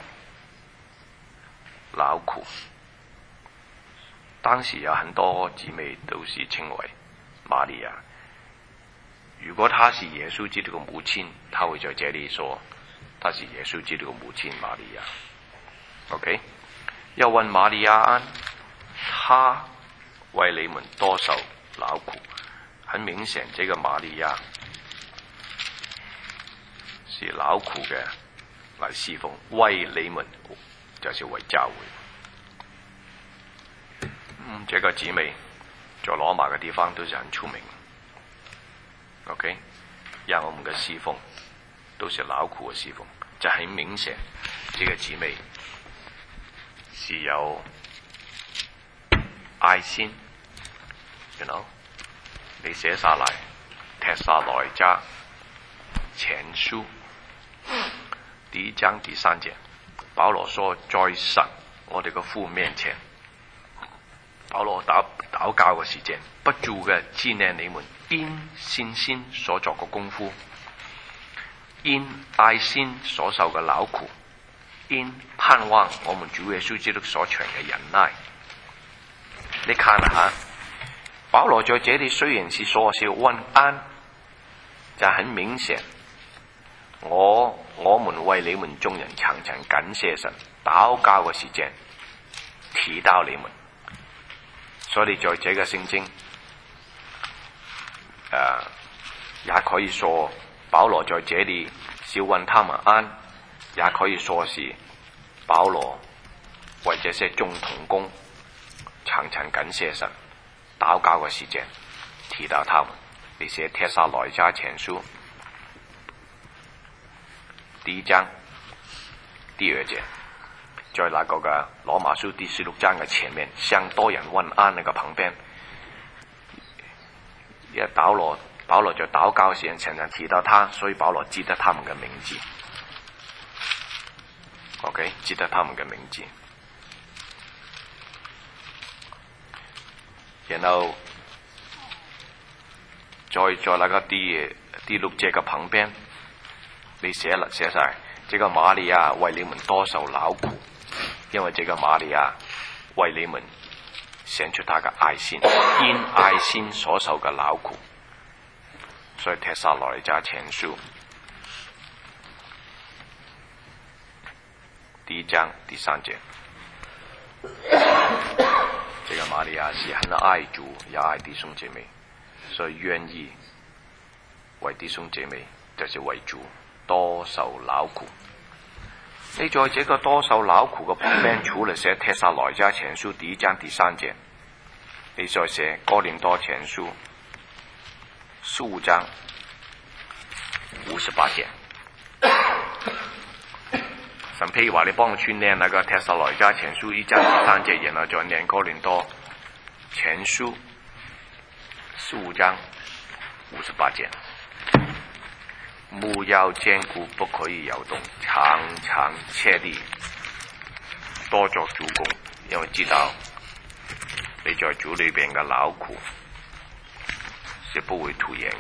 勞苦。當時有很多姊妹都是稱為瑪利亞。如果她是耶穌基督嘅母親，她會在這裡說她是耶穌基督嘅母親瑪利亞。OK。又問瑪利亞安，他為你們多受勞苦。很明顯，這個瑪利亞是勞苦嘅來侍奉，為你們就是為教會。嗯，這個姊妹在羅馬嘅地方都是很出名。OK， 讓我們嘅侍奉都是勞苦嘅侍奉，就很明顯，這個姊妹是有愛心 ，you know， 你寫下來，帖撒羅尼迦前書第一章第三節，保羅說：在神我哋嘅父面前，保羅禱禱告嘅時間，不住嘅紀念你們因信心所作嘅功夫，因愛心所受嘅勞苦。因盼望我們主耶穌基督所傳嘅忍耐。你看下，保羅在這裡雖然是說是問安，就很明顯，我我們為你們眾人常常感謝神，禱告嘅時間提到你們，所以在這個聖經呃，也可以说保罗在这里是问他们安，也可以说是保罗为这些众同工常常感谢神，祷告嘅時間提到他們。你寫帖撒羅尼迦前書第一章第二節，在那個嘅羅馬書第十六章嘅前面，向多人問安那個旁邊，因為保羅保羅在禱告時常常提到他，所以保羅記得他們嘅名字。OK， 記得他們嘅名字。然後再在那個第第六節嘅旁邊，你寫了寫晒，這個瑪利亞為你們多受勞苦，因為這個瑪利亞為你們顯出他嘅愛心，因愛心所受嘅勞苦。所以帖撒羅尼迦前書第一章第三節。這個瑪利亞是很愛主也愛弟兄姐妹，所以願意為弟兄姐妹，就是為主多受勞苦。你在這個多受勞苦嘅旁邊，除了寫帖撒羅尼迦前書第一章第三節，你再寫哥林多前書十五章五十八節。神譬如話你幫我去念那個帖撒羅尼迦前書一章第三節，然後再念哥林多前書十五章五十八節。務要堅固，不可以搖動，常常切力，多作主工，因為知道你在主裏邊嘅勞苦是不會徒然嘅。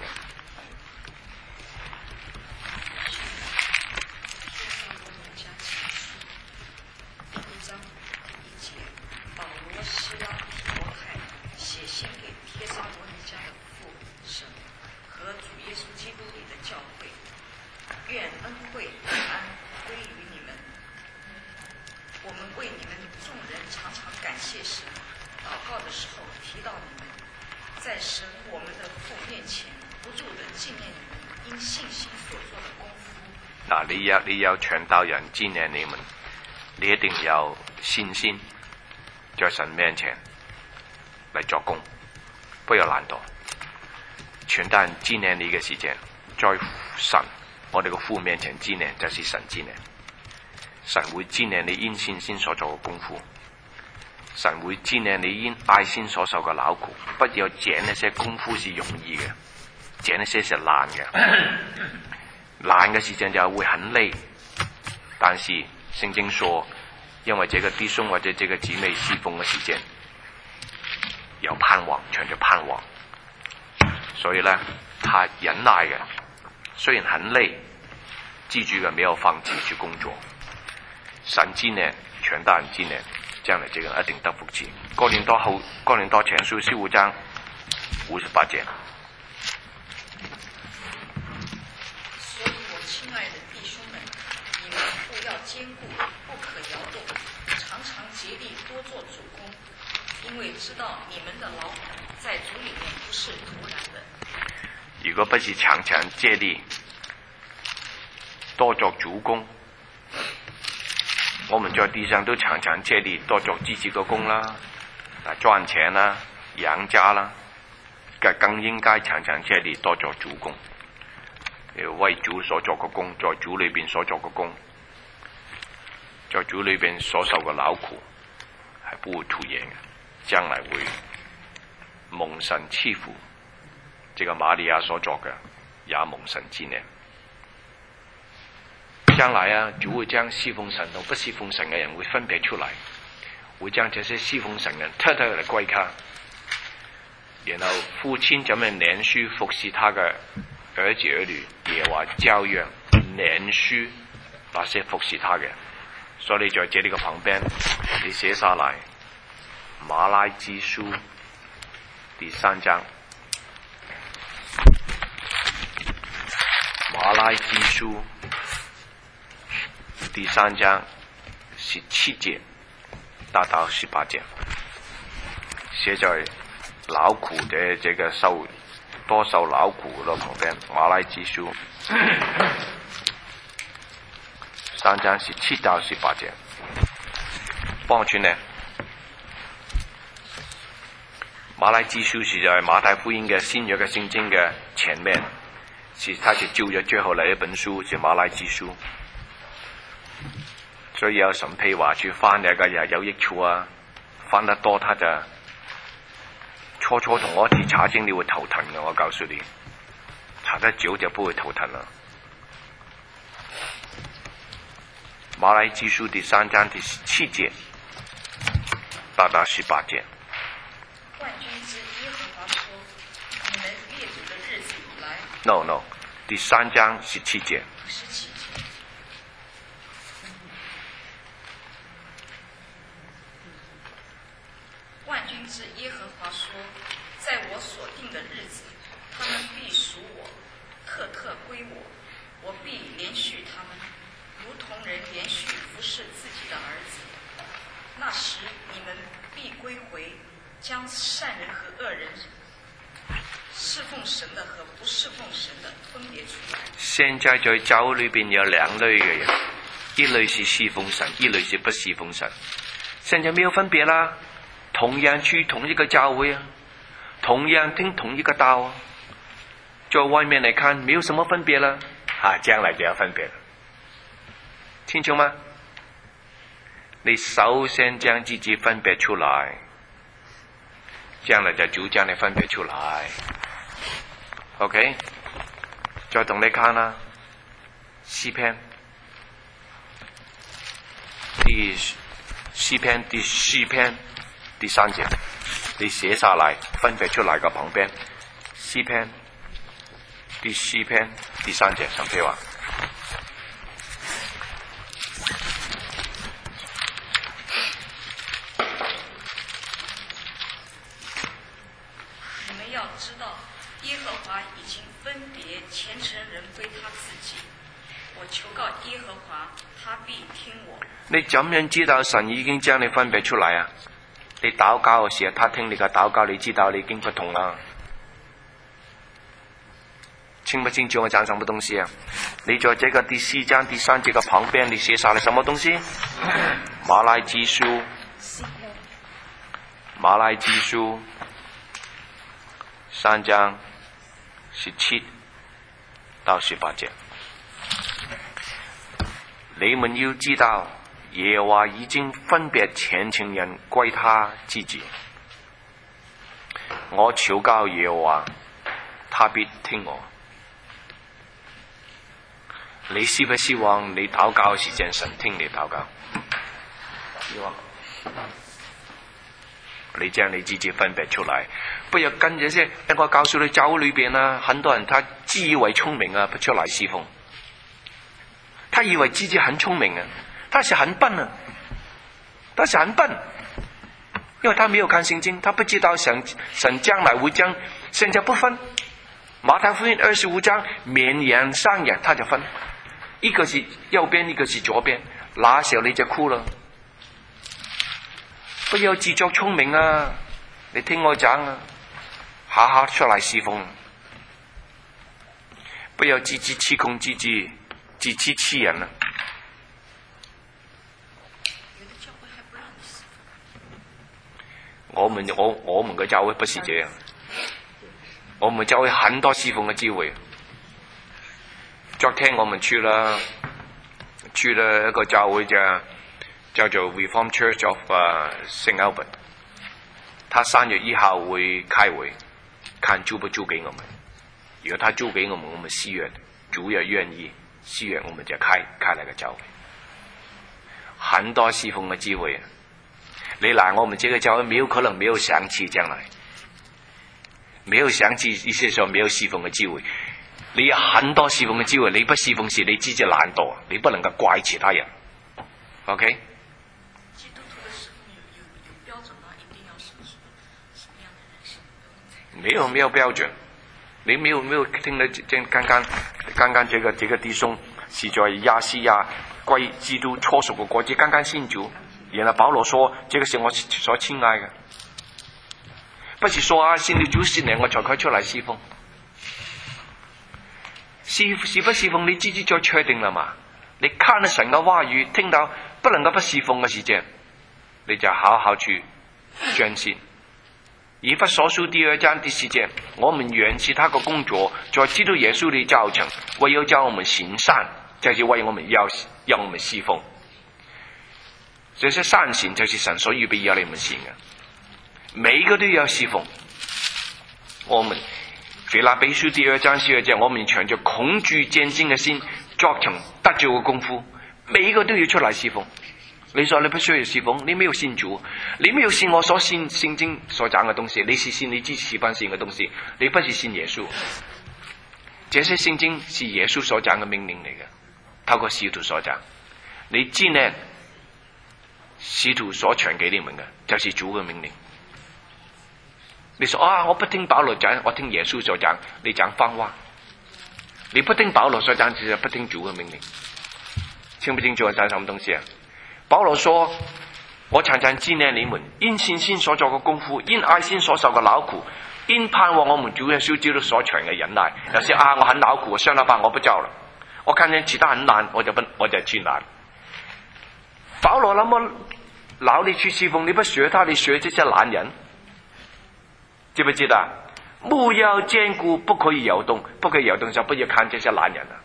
嗱，你要你要傳道人紀念你們，你一定要信心，在神面前嚟作工，不要懶惰。傳道人紀念你嘅時間，在神我哋個父面前紀念，就是神紀念。神會紀念你因信心所做嘅功夫，神會紀念你因愛心所受嘅勞苦。不要揀那些功夫是容易嘅，揀那些是難嘅。難嘅時間就會很累，但是聖經說，因為這個弟兄或者這個姊妹侍奉嘅時間有盼望，長着盼望，所以呢，他忍耐嘅，雖然很累，記住嘅沒有放棄去工作。神紀念，傳道人紀念，將來這個一定得福氣。哥林多後，哥林多前書十五章五十八節。 堅固，不可搖動，常常竭力多做主工，因為知道你們的勞苦在主裏面不是徒然的。 如果不是常常竭力多做主工，我們在地上都常常竭力多做自己嘅工啦，啊賺錢啦、養家啦，更更應該常常竭力多做主工，為主所做嘅工，在主裏邊所做嘅工。在主裏邊所受嘅勞苦係不會徒然嘅，將來會蒙神賜福。這個瑪利亞所作嘅也蒙神紀念。將來啊，主會將侍奉神同不侍奉神嘅人會分別出嚟，會將這些侍奉神嘅人特特嚟歸他。然後父親怎樣連續服侍他嘅兒子兒女，也話照樣連續那些服侍他嘅。所以你在這裡個旁邊，你寫下來馬拉基書第三章，馬拉基書第三章十七節達到十八節，寫在勞苦的這個受多受劳苦的旁边，马拉基书三章十七到十八节。帮助呢？马拉基书是在马太福音嘅新約嘅聖經嘅前面，是它是舊約最後嚟一本書，是馬拉基書。所以有審批話去翻嘅嘅有益處啊，翻得多他就初初同我一齊查經，你會頭疼嘅，我告訴你，查得久就不會頭疼啦。馬拉基書第三章第十七節到到十八節。 万军之耶和华说：“你们列祖的日子以来。” No no， 第三章十七節。 十七节。万军之耶和华说：“在我所定的日子，他们必属我，特特归我，我必连续他们，如同人连续服侍自己的儿子。那时你们必归回，将善人和恶人、侍奉神的和不侍奉神的分别出来。” 現在在教會裏邊有兩類嘅人，一類是侍奉神，一類是不侍奉神。現在沒有分別啦，同樣去同一個教會啊，同樣聽同一個道啊，在外面嚟看沒有什麼分別啦，啊，將來就有分別了，清楚嗎？你首先將自己分別出來，將來就主將你分別出來。OK， 再同你看啦，詩篇第詩篇第詩篇第三節，你寫下來分別出來嘅旁邊，詩篇第詩篇第三節，什麼話？ 你们要知道，耶和华已经分别虔诚人归他自己。我求告耶和华，他必听我。 你怎樣知道神已經將你分別出來啊？你禱告嘅時候，他聽你嘅禱告，你知道你已經不同啦。清不清楚我講什麼東西啊？你在這個第四章第三節嘅旁邊，你寫下來什麼東西？馬拉基書，馬拉基書三章十七到十八節。你們要知道，耶和華已經分別虔誠人歸他自己。我求告耶和華，他必聽我。你希不希望你禱告時間神聽你禱告？希望。你將你自己分別出來，不要跟着些。我告訴你，教會裏邊啊，很多人他自以為聰明啊，不出來侍奉。他以為自己很聰明啊，他是很笨啊，他是很笨，因為他沒有看聖經，他不知道神神將來會將現在不分。馬太福音二十五章綿羊山羊，他就分，一個是右邊，一個是左邊，那時候你就哭了。不要自作聰明啊！你聽我講啊，下下出來侍奉，不要自己欺控自己，自欺欺人啊！我們我我們嘅教會不是這樣，我們教會很多侍奉嘅機會。昨天我們去了去了一個教會叫叫做 Reformed Church of、uh, Saint Albert， 他三月一號會開會，看租不租給我們。如果他租給我們，我們四月主要願意，四月我們就開開那個教會。很多侍奉嘅機會，你來我們這個教會沒有可能沒有想起將來，沒有想起一些時候沒有侍奉嘅機會。你有很多侍奉嘅機會，你不侍奉時你自己懶惰，你不能夠怪其他人。OK？ 基督徒的侍奉有有有標準嗎？一定要什麼什麼樣的人士都能參與？ 沒有沒有標準，你沒有沒有聽到這剛剛剛剛這個這個弟兄是在亞細亞歸基督初熟嘅國家剛剛信主，然後保羅說：這個是我所親愛嘅，不是說啊信了主十年我才可以出來侍奉。 侍侍不侍奉你自己就确定了嘛。你看了神的话语，听到不能够不侍奉的事情，你就好好去捐献。以弗所书第二章第四节，我们原是他的工作，在基督耶稣里造成，唯有叫我们行善，就是为我们要要我们侍奉。这些善行就是神所预备要你们行的，每一个都要侍奉。我们腓立比书第二章十二节，我们存着恐惧战兢的心，做成得救的功夫，每一个都要出来侍奉。你说你不需要侍奉，你没有信主，你没有信我所信圣经所讲的东西，你是信你自己喜欢信的东西，你不是信耶稣。这些圣经是耶稣所讲的命令嚟嘅，透过使徒所讲。你知呢？使徒所傳給你們嘅，就是主嘅命令。你說啊，我不聽保羅講，我聽耶穌所講，你講謊話。你不聽保羅所講，就是不聽主嘅命令。清不清楚講什麼東西啊？保羅說：我常常紀念你們，因信心所做嘅功夫，因愛心所受嘅勞苦，因盼望我們主耶穌基督所傳嘅忍耐。有時啊，我很勞苦，我上了班我不做了，我看見其他很難，我就不我就去難。保羅那麼勞力去侍奉，你不學他，你學這些懶人，知不知道？務要堅固，不可以搖動，不可以搖動就不要看這些懶人啊。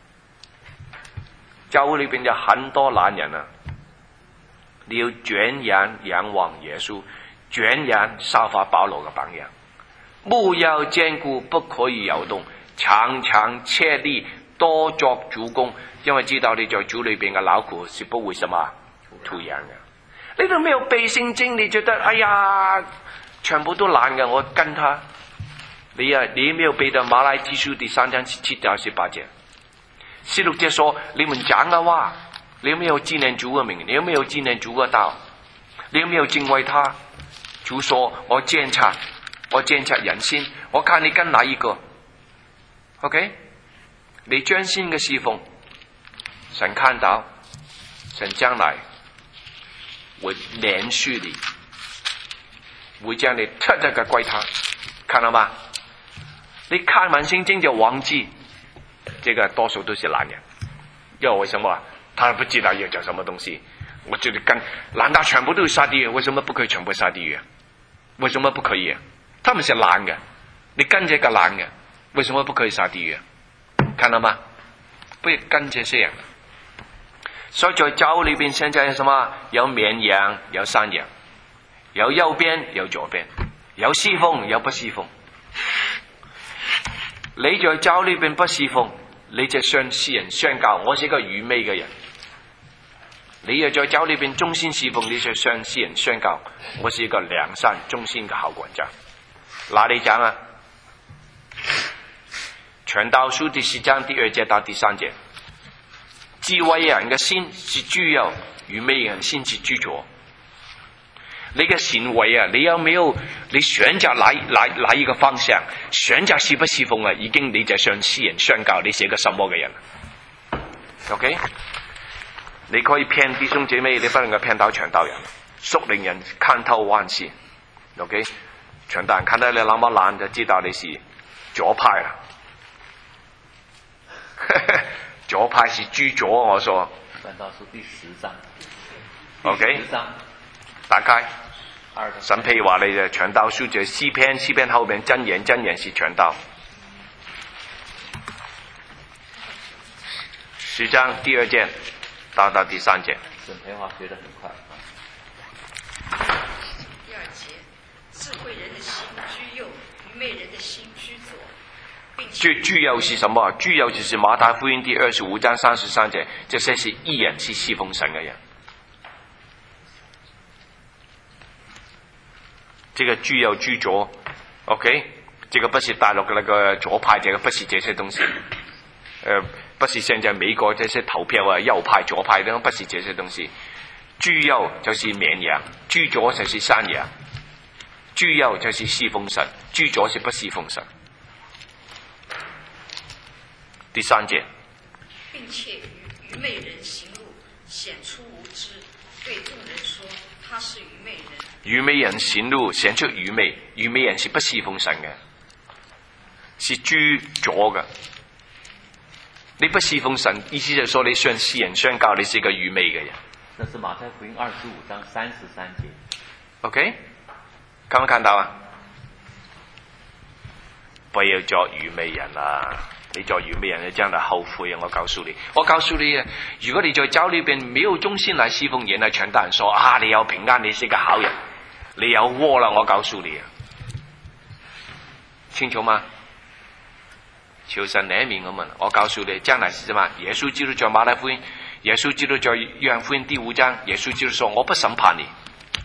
教會裏邊有很多懶人啊，你要轉眼仰望耶穌，轉眼效法保羅嘅榜樣。務要堅固，不可以搖動，常常切力，多作主工，因為知道你在主裏邊嘅勞苦是不會什麼土壤嘅。你都沒有背聖經，你覺得哎呀，全部都懶嘅，我跟他。你啊，你沒有背到馬拉基書第三章七到十八節，十六節說你們講嘅話，你有沒有紀念主嘅名？你有沒有紀念主嘅道？你有沒有敬畏他？主說：我監察，我監察人心，我看你跟哪一個 ？OK， 你專心嘅侍奉，神看到，神將來會憐恤你，會將你特特嘅歸他，看到嗎？你看完聖經就忘記，這個多數都是懶人。因為為什麼？他不知道要做什麼東西。我覺得跟難道全部都是下地獄？為什麼不可以全部下地獄？為什麼不可以？他們是懶嘅，你跟這個懶嘅，為什麼不可以下地獄？看到嗎？不要跟這些人。所以在教會裏邊，現在有什麼？有綿羊，有山羊，有右邊，有左邊，有侍奉，有不侍奉。你在教裏邊不侍奉，你就向世人宣教我是一個愚昧嘅人；你又在教裏邊忠心侍奉，你就向世人宣教我是一個良善忠心嘅好管家。哪裏講啊？傳道書第十章第二節到第三節，智慧人嘅心是豬油，愚昧人心是豬左。你嘅行為啊，你有沒有你選擇哪哪哪一個方向？選擇侍不侍奉啊，已經你就向世人宣教，你是一個什麼嘅人 ？OK， 你可以騙弟兄姐妹，你不能夠騙到傳道人。屬靈人看透萬事 ，OK， 傳道人看到你那麼懶，就知道你是左派啦。左派是豬左，我說。 傳道書第十章。 OK。 十章。 打開。神譬如話你嘅傳道書就係詩篇，詩篇後面真言，真言是傳道。十章第二節到到第三節。 沈培華學得很快。 第二節，智慧人的心居右，愚昧人的心居左。 居居右是什麼？居右就是馬太福音第二十五章三十三節，這些是義人，是侍奉神嘅人。這個居右居左 ，OK， 這個不是大陸嘅那個左派，這個不是這些東西，呃，不是現在美國這些投票啊右派左派的，不是這些東西。居右就是綿羊，居左就是山羊。居右就是侍奉神，居左是不侍奉神。第三節， 並且愚愚昧人行路顯出無知，對眾人說他是愚昧人。 愚昧人行路顯出愚昧，愚昧人是不侍奉神嘅，是居左嘅。 你不侍奉神，意思就說你向世人宣教，你是一個愚昧嘅人。 那是馬太福音二十五章三十三節。 OK， 看沒看到啊？不要做愚昧人啦！你做愚昧人，你將來後悔啊！我告訴你，我告訴你啊！如果你在教裏邊沒有忠心來侍奉人，來傳達人說啊，你有平安，你是個好人，你有禍啦！我告訴你啊，清楚嗎？求神憐憫我們，我告訴你，將來是什麼？耶穌基督在馬太福音，耶穌基督在約翰福音第五章，耶穌基督說：我不審判你。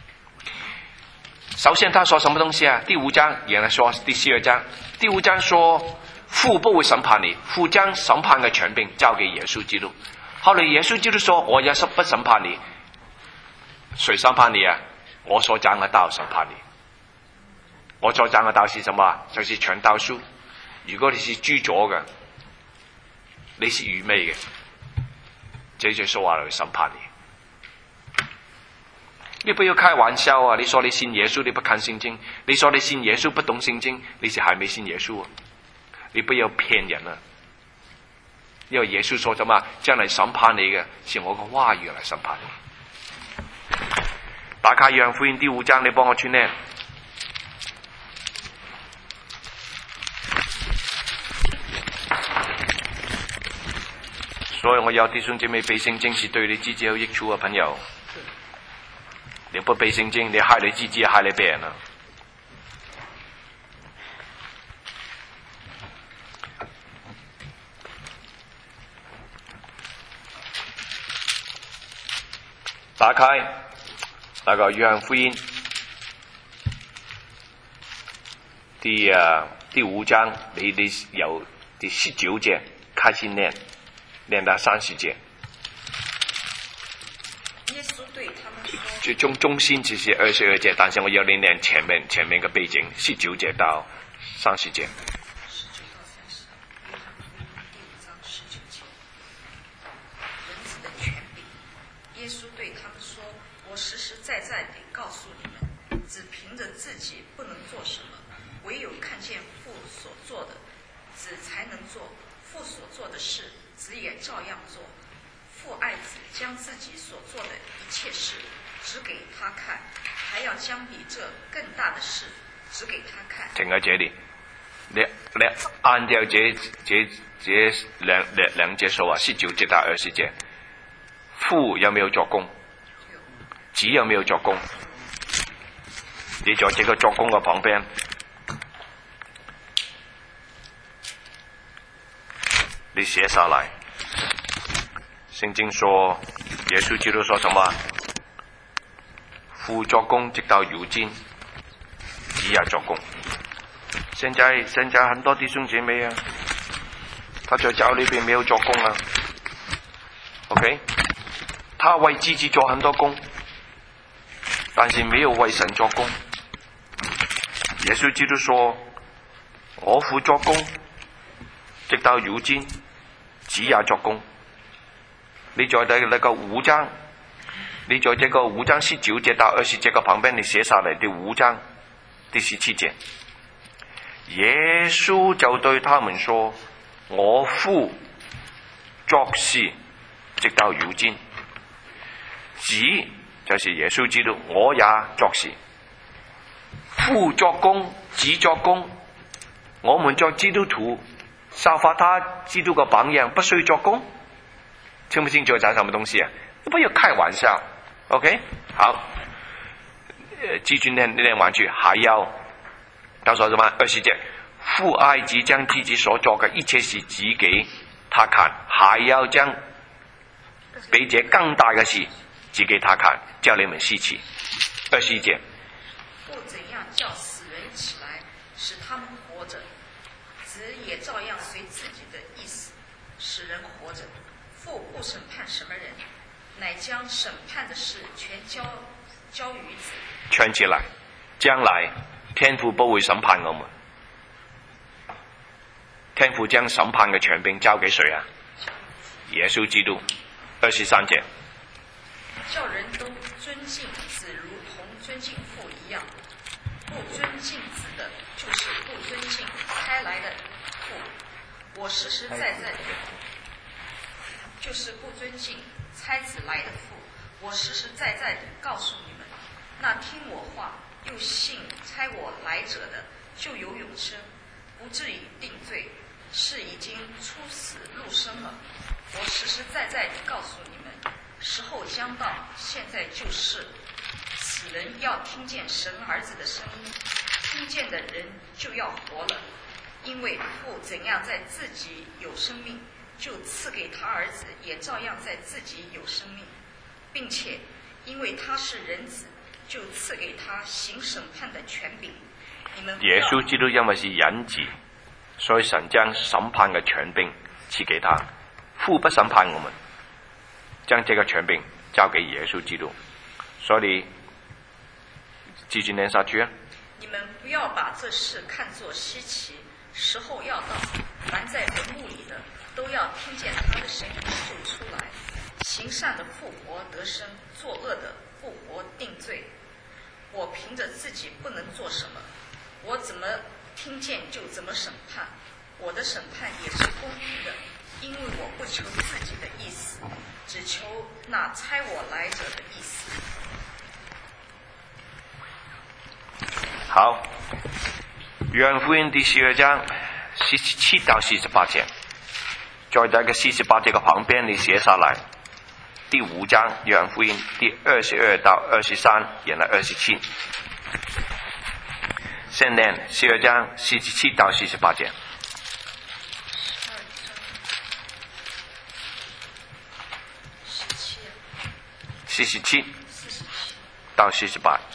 首先他說什麼東西啊？第五章，原來說第十二章，第五章說父不會審判你，父將審判嘅權柄交給耶穌基督。後來耶穌基督說：我也是不審判你，誰審判你啊？我所講嘅道審判你。我所講嘅道是什麼？就是傳道書。如果你是豬咗嘅，你是愚昧嘅，這就說話嚟審判你。你不要開玩笑啊！你說你信耶穌，你不看聖經；你說你信耶穌，不懂聖經，你是還沒信耶穌啊！你不要騙人啊！因為耶穌說什麼？將來審判你嘅是我個話語嚟審判你。打開約翰福音第五章，你幫我穿呢？所以我有弟兄姐妹背聖經是對你自己有益處啊，朋友。你不背聖經，你害你自己，害你別人啊！打開那個約翰福音第啊第五章，你你由第十九節開始念，念到三十節。 耶穌對他們說： 最中中心只是二十二節，但是我要你念前面前面嘅背景，十九節到三十節。 十九到三十，約翰福音第五章十九節，人子的權柄。耶穌對他們說：我實實在在地告訴你們，只憑着自己不能做什麼，唯有看見父所做的，子才能做。父所做的事，子也照樣做。父愛子，將自己所做的一切事指給他看，還要將比這更大的事指給他看。 停喺這裡，你你按照這這這兩兩兩節數啊，十九節到二十節，父有沒有做工？子有沒有做工？你在這個做工嘅旁邊，你寫下來。聖經說，耶穌基督說什麼？父做工直到如今，子也做工。現在現在很多弟兄姐妹啊，他在教裏邊沒有做工啊。OK， 他為自己做很多工，但是沒有為神做工。耶穌基督說：我父做工直到如今，子也做工。你在那個五章，你在這個五章十九節到二十節嘅旁邊，你寫下來第五章第十七節，耶穌就對他們說：我父作事直到如今，子就是耶穌基督，我也作事。父作工，子作工，我們作基督徒，效法他基督嘅榜樣，不需做工。清不清楚講什麼東西啊？你不要開玩笑 ，OK？ 好，呃，繼續念念完去，還要他說什麼？二十節，父愛子將自己所做嘅一切事指給他看，還要將比這更大嘅事指給他看，叫你們稀奇。二十一節， 父怎樣叫死人起來，使他們活着，子也照樣隨自己的意思使人活着。父不審判什麼人，乃將審判的事全交交於子。 串起來，將來天父不會審判我們，天父將審判嘅權柄交給誰啊？耶穌基督。二十三節， 叫人都尊敬子，如同尊敬父一樣。不尊敬子的，就是不尊敬差來的父。我實實在在地就是不尊敬差子来的父。我实实在在的告诉你们，那听我话又信差我来者的，就有永生，不至于定罪，是已经出死入生了。我实实在在的告诉你们，时候将到，现在就是，此人要听见神儿子的声音，听见的人就要活了。因为父怎样在自己有生命，就赐给他儿子也照样在自己有生命，并且因为他是人子，就赐给他行审判的权柄。你们耶穌基督因為是人子，所以神將審判嘅權柄賜給他。父不審判我們，將這個權柄交給耶穌基督。所以繼續念下去啊！ 你們不要把這事看作稀奇，時候要到，凡在墳墓裡的都要聽見他的聲音就出來。行善的復活得生，作惡的復活定罪。我憑着自己不能做什麼，我怎麼聽見就怎麼審判，我的審判也是公義的，因為我不求自己的意思，只求那差我來者的意思。 好，約翰福音第十二章四十七到四十八節，在這個四十八節嘅旁邊你寫下來。第五章約翰福音第二十二到二十三，然後二十七。先念十二章四十七到四十八節。四十七到四十八。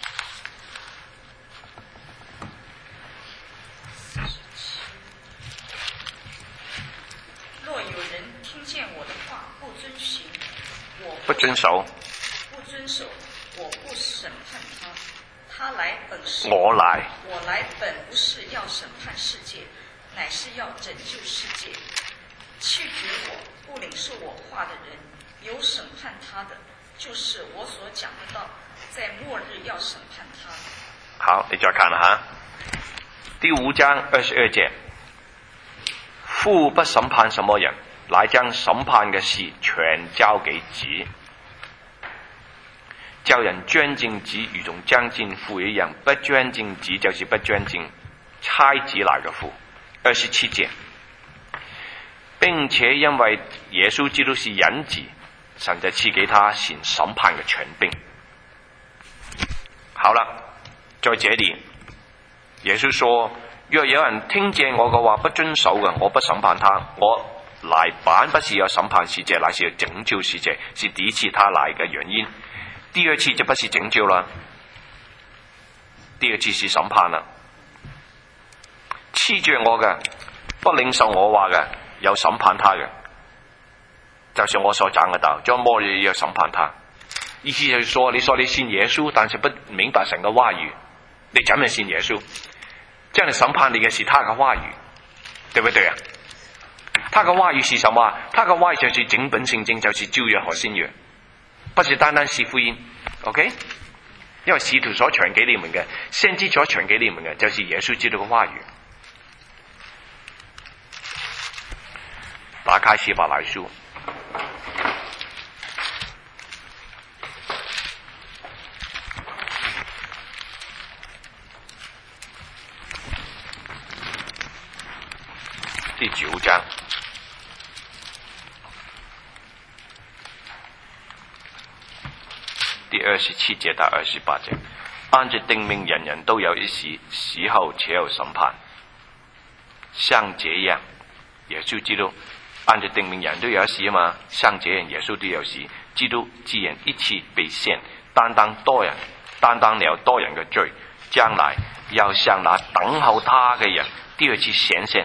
若有人聽見我的話不遵行，我不遵守， 不遵守，我不審判他。他來本是我來， 我來本不是要審判世界，乃是要拯救世界。棄絕我不領受我話的人，有審判他的，就是我所講的道，在末日要審判他。 好，你再看下第五章二十二節，父不審判什麼人，乃將審判嘅事全交給子，叫人尊敬子如同尊敬父一樣，不尊敬子就是不尊敬差子來嘅父。二十七節，並且因為耶穌基督是人子，神就賜給他行審判嘅權柄。好了，在這裡耶穌說，若有人聽見我嘅話不遵守嘅，我不審判他。我來本不是要審判世界，乃是要拯救世界，是第一次他來嘅原因。第二次就不是拯救啦，第二次是審判啦。黐住我嘅，不領受我話嘅，有審判他嘅，就是我所講嘅道，將末日要審判他。意思就是說，你說你信耶穌，但是不明白神嘅話語，你怎樣信耶穌？這樣你審判你嘅是他嘅話語，對不對啊？他嘅話語是什麼？他嘅話語就是整本聖經，就是舊約和新約，不是單單是福音。OK？ 因為使徒所傳給你們嘅，先知所傳給你們嘅，就是耶穌基督嘅話語。打開希伯來書。第九章，第二十七節到二十八節，按着定命，人人都有一死，死後且有審判。像這樣，耶穌基督按着定命，人都有一死嘛，像這樣，耶穌都有死。基督既然一次被獻，擔當多人，擔當了多人嘅罪，將來要向那等候他嘅人第二次顯現。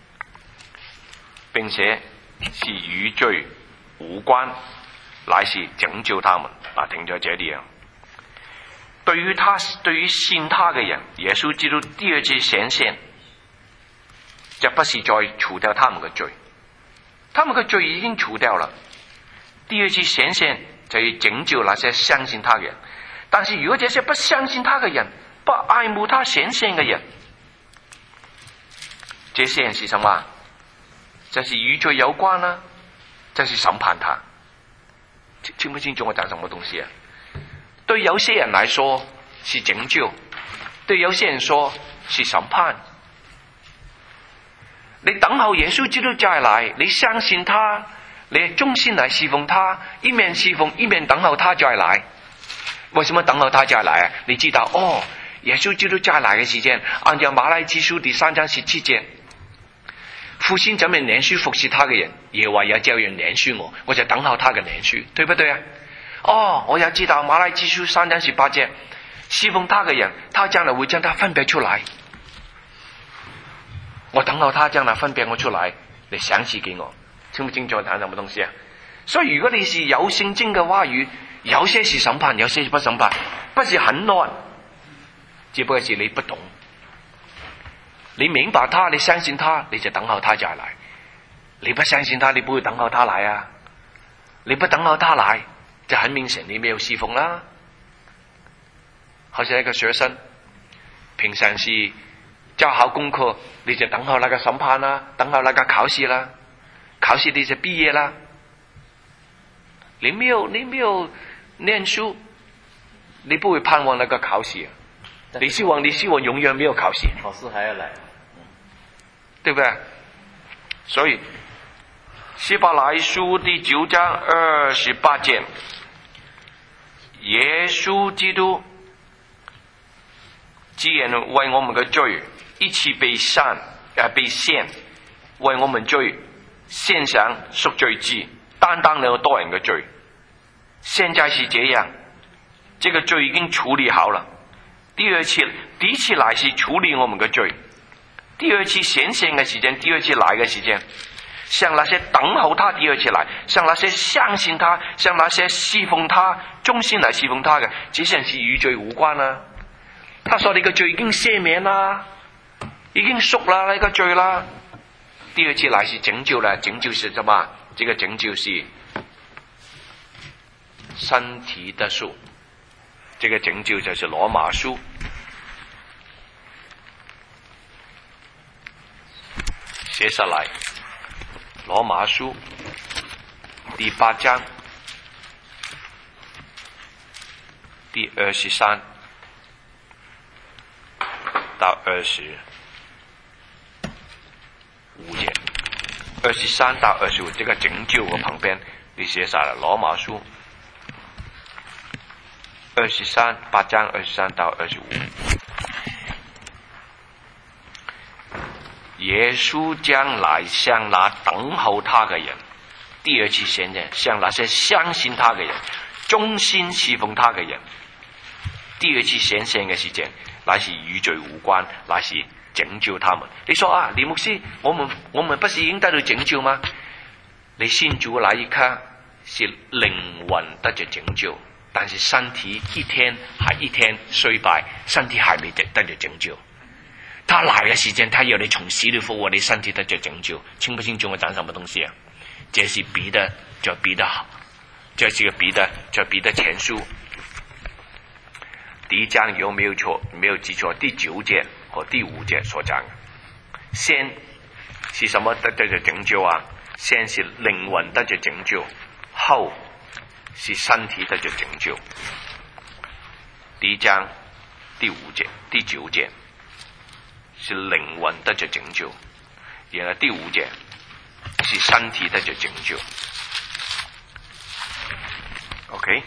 並且是與罪無關，乃是拯救他們。嗱，停在這裡啊！對於他，對於信他嘅人，耶穌基督第二次顯現，就不是再除掉他們嘅罪，他們嘅罪已經除掉了。第二次顯現就要拯救那些相信他嘅人。但是如果這些不相信他嘅人，不愛慕他顯現嘅人，這些人是什麼？就是與罪有關啦、啊， 这是审判他。清不清楚我讲什么东西啊？对有些人来说是拯救，对有些人说是审判。你等候耶稣基督再来，你相信他，你忠心来侍奉他，一面侍奉一面等候他再来。为什么等候他再来啊？你知道哦，耶稣基督再来嘅時間，按照馬拉基書第三章十七節，父先怎麼連續服侍他嘅人，耶和華也照樣連續我，我就等候他嘅連續，對不對啊？哦，我也知道馬拉基書三章十八節，侍奉他嘅人，他將來會將他分別出來。我等候他將來分別我出來，你賞賜給我，清唔清楚談什麼東西啊？所以如果你是有聖經嘅話語，有些是審判，有些是不審判，不是很難，只不過是你不懂。你明白他，你相信他，你就等候他再來。你不相信他，你不會等候他來啊！你不等候他來，就很明顯你沒有侍奉啦。好似一個學生，平常是教好功課，你就等候那個審判啦，等候那個考試啦，考試你就畢業啦。你沒有你沒有念書，你不會盼望那個考試啊！你希望你希望永遠沒有考試， 考試還要來， 對不對？所以希伯來書第九章二十八節，耶穌基督既然為我們嘅罪一起被散呃被獻，為我們罪獻上贖罪祭，擔當了多人嘅罪。現在是這樣，這個罪已經處理好了。第二次第一次來是處理我們嘅罪，第二次顯現嘅時間，第二次來嘅時間，像那些等候他第二次來，像那些相信他，像那些侍奉他，忠心來侍奉他嘅，這些人是與罪無關啊。他說你嘅罪已經赦免啦，已經贖啦，你個罪啦。第二次來是拯救啦，拯救是什麼？這個拯救是身體的贖，這個拯救就是羅馬書寫下來，羅馬書第八章第二十三到二十五節，二十三到二十五，這個拯救我旁邊你寫下來，羅馬書二十三八章二十三到二十五。耶穌將來向那等候他嘅人，第二次顯現，向那些相信他嘅人，忠心侍奉他嘅人，第二次顯現嘅時間，乃是與罪無關，乃是拯救他們。你說啊，李牧師，我們我們不是已經得到拯救嗎？你信主那一刻是靈魂得着拯救，但是身體一天還一天衰敗，身體還未得得着拯救。他來嘅時間，他要你從死裏復活，你身體得着拯救。清不清楚我講什麼東西啊？這是彼得，叫彼得好，這是個彼得，叫彼得前書第一章有沒有錯？沒有記錯，第九節和第五節所講。先是什麼得着拯救啊？先是靈魂得着拯救，後是身體得着拯救。第一章第五節、第九節是靈魂得着拯救，然後第五節是身體得着拯救。OK，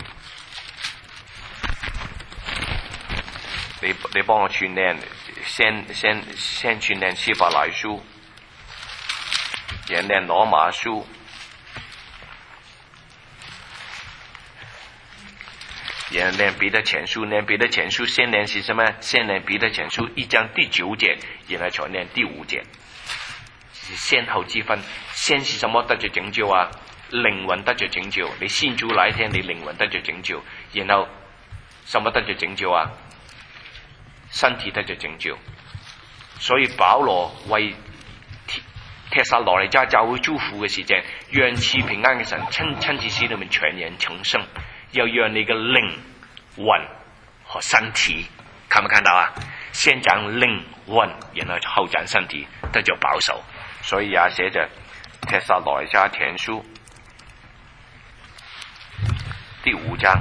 你你幫我去念，先先先去念希伯來書，然後念羅馬書，然後念彼得前書，念彼得前書先念是什麼？先念彼得前書一章第九節，然後才念第五節，是先後之分。先是什麼得着拯救啊？靈魂得着拯救，你信主那一天，你靈魂得着拯救，然後什麼得着拯救啊？身體得着拯救。所以保羅為帖撒羅尼迦教會祝福嘅時間，讓賜平安嘅神親親自使你們全人重生，要讓你嘅靈魂和身體，看沒看到啊？先講靈魂，然後後講身體，得着保守。所以也寫着帖撒羅尼迦前書第五章，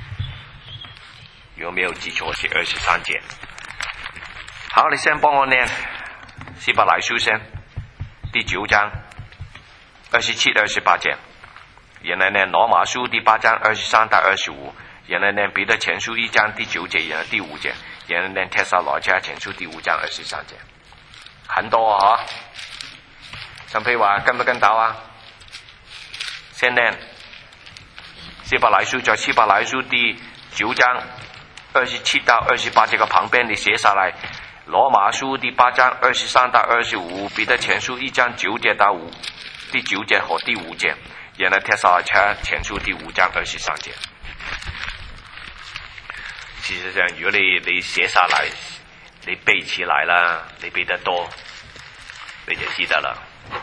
有没有记错是二十三节？好，你先帮我念希伯来书先，第九章二十七、二十八节，原来念罗马书第八章二十三到二十五，原来念彼得前书一章第九节，原来第五节，原来念帖撒罗尼迦前书第五章二十三节，很多啊！陳飛話跟不跟到啊？先念希伯來書，在希伯來書第九章二十七到二十八這個旁邊你寫下來，羅馬書第八章二十三到二十五，彼得前書一章九節到五第九節和第五節，原來帖撒羅尼迦前書第五章二十三節。事實上，如果你你寫下來，你背起來啦，你背得多，你就記得啦。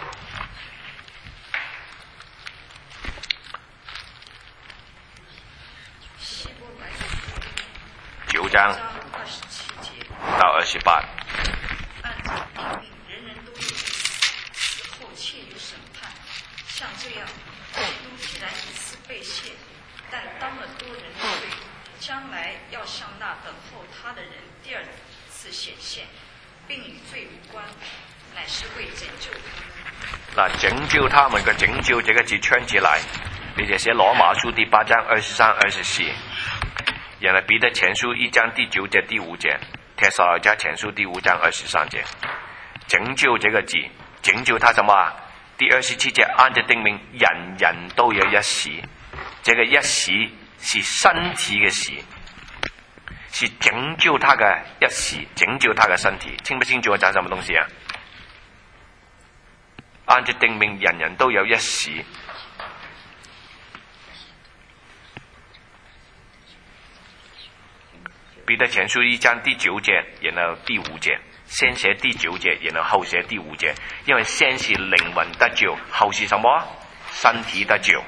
九章到二十八。 按照定命，人人都有死后切有审判。像这样，基督既然一次被献，但当了多人的罪，将来要向那等候他的人第二次显现，并与罪无关，乃是为拯救他们。 嗱，拯救他們嘅拯救這個字串起來，你就寫羅馬書第八章二十三、二十四。原來彼得前書一章第九節、第五節，帖撒羅尼迦前書第五章二十三節。拯救這個字，拯救他什麼啊？第二十七節按着定命，人人都有一死。這個一死是身體嘅死，是拯救他嘅一死，拯救他嘅身體。清不清楚我講什麼東西啊？按着定命，人人都有一死。彼得前書一章第九節，然後第五節，先寫第九節，然後後寫第五節，因為先是靈魂得救，後是什麼？身體得救。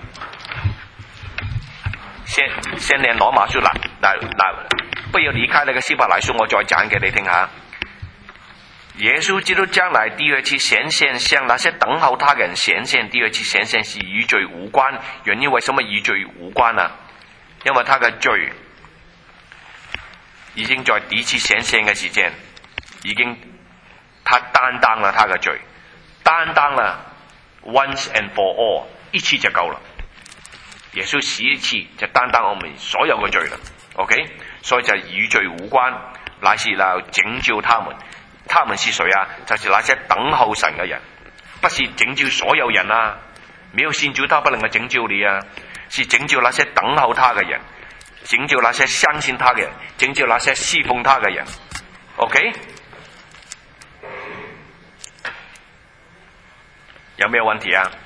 先先念羅馬書啦，嗱嗱，不要離開那個希伯來書，我再講給你聽下。耶穌基督將來第二次顯現，向那些等候他嘅人顯現。第二次顯現是與罪無關，原因為什麼與罪無關啊？因為他嘅罪已經在第一次顯現嘅時間，已經他擔當了他嘅罪，擔當了 once and for all， 一次就夠了。耶穌死一次就擔當我們所有嘅罪了 ，OK？ 所以就與罪無關，乃是來拯救他們。他們是誰啊？就是那些等候神嘅人，不是拯救所有人啊！沒有信主他不能夠拯救你啊，是拯救那些等候他嘅人。拯救那些相信他嘅人，拯救那些侍奉他嘅人 ，OK？ 有沒有問題啊？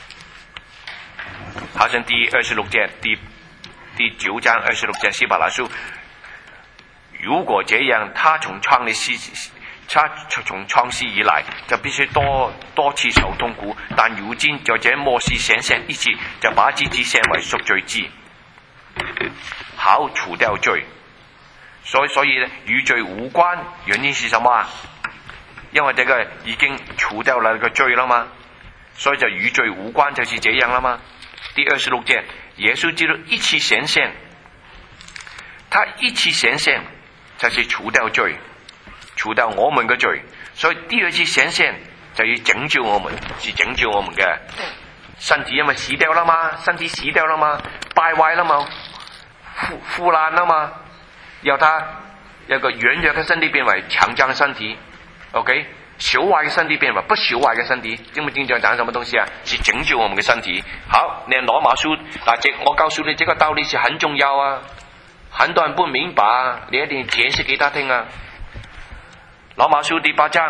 好像第二十六節，第第九章二十六節希伯來書，如果這樣，他從創立時，他從創世以來就必須多多次受痛苦，但如今在這末世顯現一次，就把自己獻為贖罪祭。好除掉罪，所以所以呢，與罪無關，原因是什麼啊？因為這個已經除掉了個罪了嘛，所以就與罪無關，就是這樣了嘛。第二十六節，耶穌基督一次顯現，他一次顯現就是除掉罪，除掉我們嘅罪，所以第二次顯現就要拯救我們，是拯救我們嘅身體，因為死掉了嘛，身體死掉了嘛，敗壞了嘛。腐腐爛了嘛，要他有個軟弱嘅身體變為強壯身體 ，OK？ 朽壞嘅身體變為不朽壞嘅身體，聽唔聽講講什麼東西啊？是拯救我們嘅身體。好，念羅馬書，嗱，這我告訴你，這個道理是很重要啊，很多人不明白啊，你一定要解釋給他聽啊。羅馬書第八章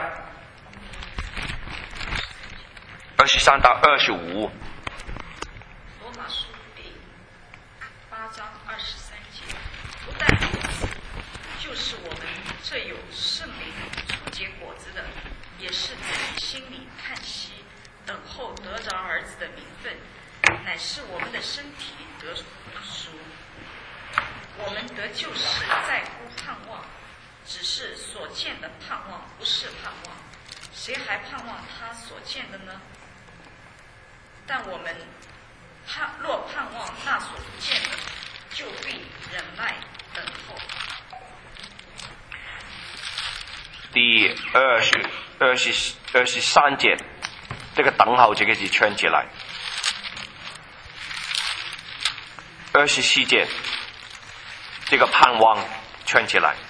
二十三到二十五。 就是我们这有圣灵初结果子的，也是自己心里叹息，等候得着儿子的名分，乃是我们的身体得赎。我们得救是在乎盼望，只是所见的盼望不是盼望，谁还盼望他所见的呢？但我们盼若盼望那所不见的， 就必忍耐等候。 第二十二十二十三节，这个等候这个字圈起来。二十四节，这个盼望圈起来。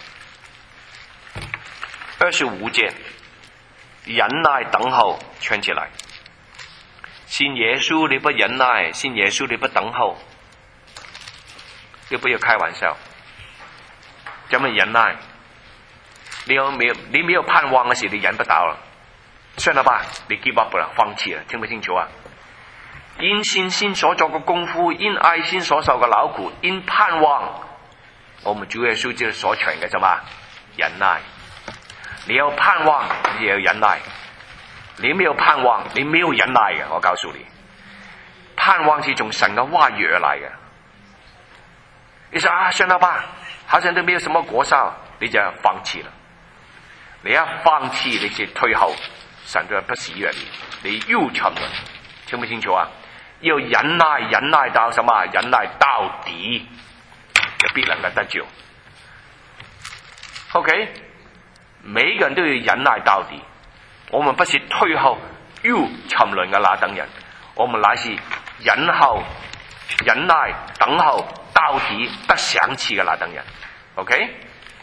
二十五节，忍耐等候圈起来。信耶稣你不忍耐，信耶稣你不等候，你不要开玩笑。怎么忍耐？你有没有你没有盼望的时，你忍不到了，算了吧，你 give up 了，放弃了，听不清楚啊？因信心所做的功夫，因愛心所受嘅勞苦，因盼望，我們主耶穌基督所傳嘅啫嘛，忍耐。你有盼望，你也有忍耐。你沒有盼望，你沒有忍耐嘅。我告訴你，盼望是從神嘅話語而來嘅。你說啊，算了吧，好像都沒有什麼果效，你就放棄了。你一放棄，你就退後，神就不喜悅你，你又沉淪。聽不清楚啊？要忍耐，忍耐到什麼？忍耐到底，就必能夠得救。OK， 每個人都要忍耐到底。我們不是退後又沉淪嘅那等人，我們乃是忍候、忍耐、等候到底得賞賜嘅那等人。OK，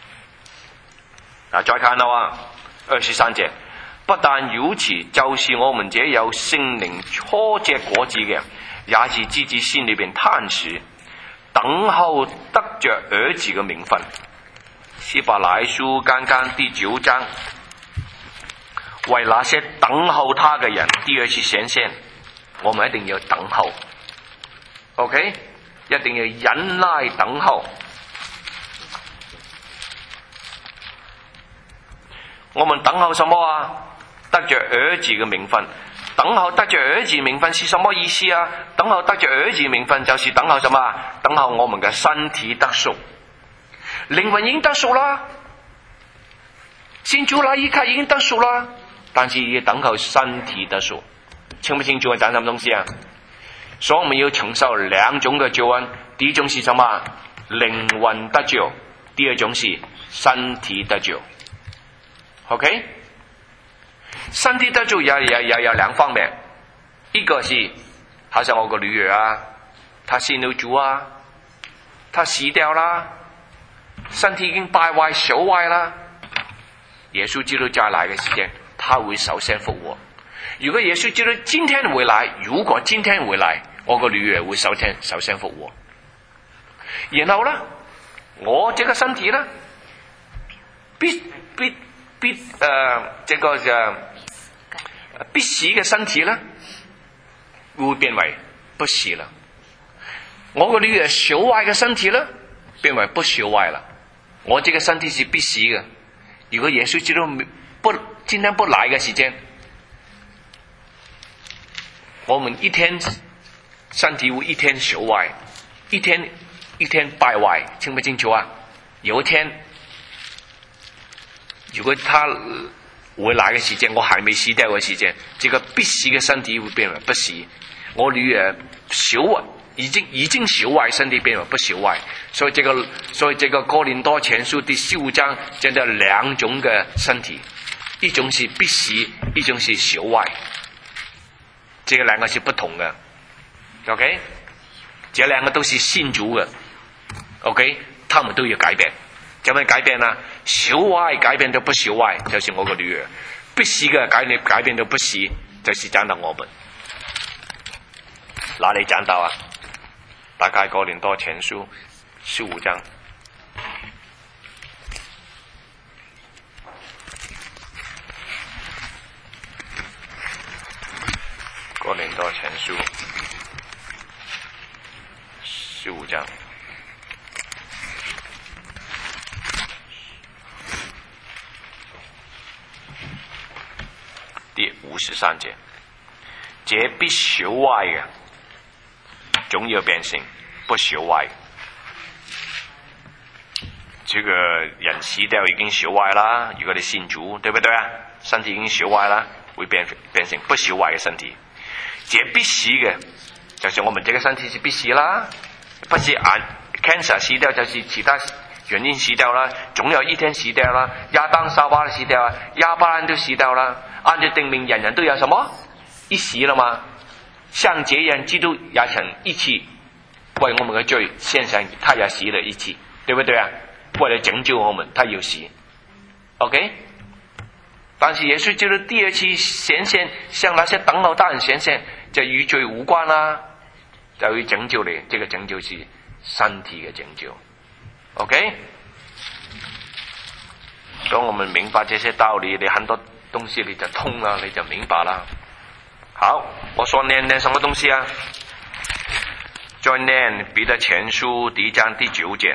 嗱，再看啦，二十三節。不但如此，就是我們這有聖靈初結果子嘅，也是自己心裏邊貪食，等候得着兒子嘅名分。希伯來書剛剛第九章，為那些等候他嘅人，第二次顯現，我們一定要等候。OK， 一定要忍耐等候。我們等候什麼啊？得着兒子嘅名分。等候得着兒子名分是什麼意思啊？等候得着兒子名分就是等候什麼？等候我們嘅身體得贖。靈魂已經得贖啦，信主那一刻已經得贖啦，但是要等候身體得贖。清不清楚啊？講什麼東西啊？所以我們要承受兩種嘅救恩，第一種是什麼？靈魂得救，第二種是身體得救。OK， 身體得救也也也有兩方面，一個是好像我個女兒啊，她信了主啊，她死掉啦，身體已經敗壞朽壞啦。耶穌基督再來嘅時間，他會首先復活。如果耶穌基督今天回來，如果今天回來，我個女兒會首先首先復活。然後呢，我這個身體呢，必必必誒、呃，這個就必死嘅身體呢，會變為不死啦。我個女兒朽壞嘅身體呢，變為不朽壞啦。我這個身體是必死嘅。如果耶穌基督不今天不來嘅時間，我們一天身體會一天朽壞，一天一天敗壞，清不清楚啊？有一天，如果他回來嘅時間，我還沒死掉嘅時間，這個必死嘅身體會變為不死。我女兒朽壞，已經已經朽壞，身體變為不朽壞。所以這個所以這個哥林多前書第十五章講到兩種嘅身體，一種是必死，一種是朽壞。這個兩個是不同嘅 ，OK？ 這兩個都是信主嘅 ，OK？ 他們都要改變，怎麼改變呢？朽壞改變到不朽壞，就是我個女兒；必死嘅改變改變到不死，就是講到我們。哪裡講到啊？大概哥林多前書十五章。哥林多前書十五章第五十三節，這必朽壞嘅，總要變成不朽壞。這個人死掉已經朽壞啦，如果你信主，對不對啊？身體已經朽壞啦，會變變成不朽壞嘅身體。這必死嘅，就是我們這個身體是必死啦，不是眼 cancer 死掉就是其他原因死掉啦，总有一天死掉啦。亚当夏娃死掉啊，亚伯兰都死掉啦。按照定命，人人都有什么一死了吗？像这样，基督也曾一次为我们的罪献上，他也死了一次，对不对啊？为了拯救我们，他要死。OK， 但是耶稣基督第二次显现，向那些等候大人显现，就与罪无关啦、啊，就會拯救你。這個拯救是身體嘅拯救。OK， 當我們明白這些道理，你很多東西你就通啦，你就明白啦。好，我說念念什麼東西啊？再念彼得前書第一章第九節。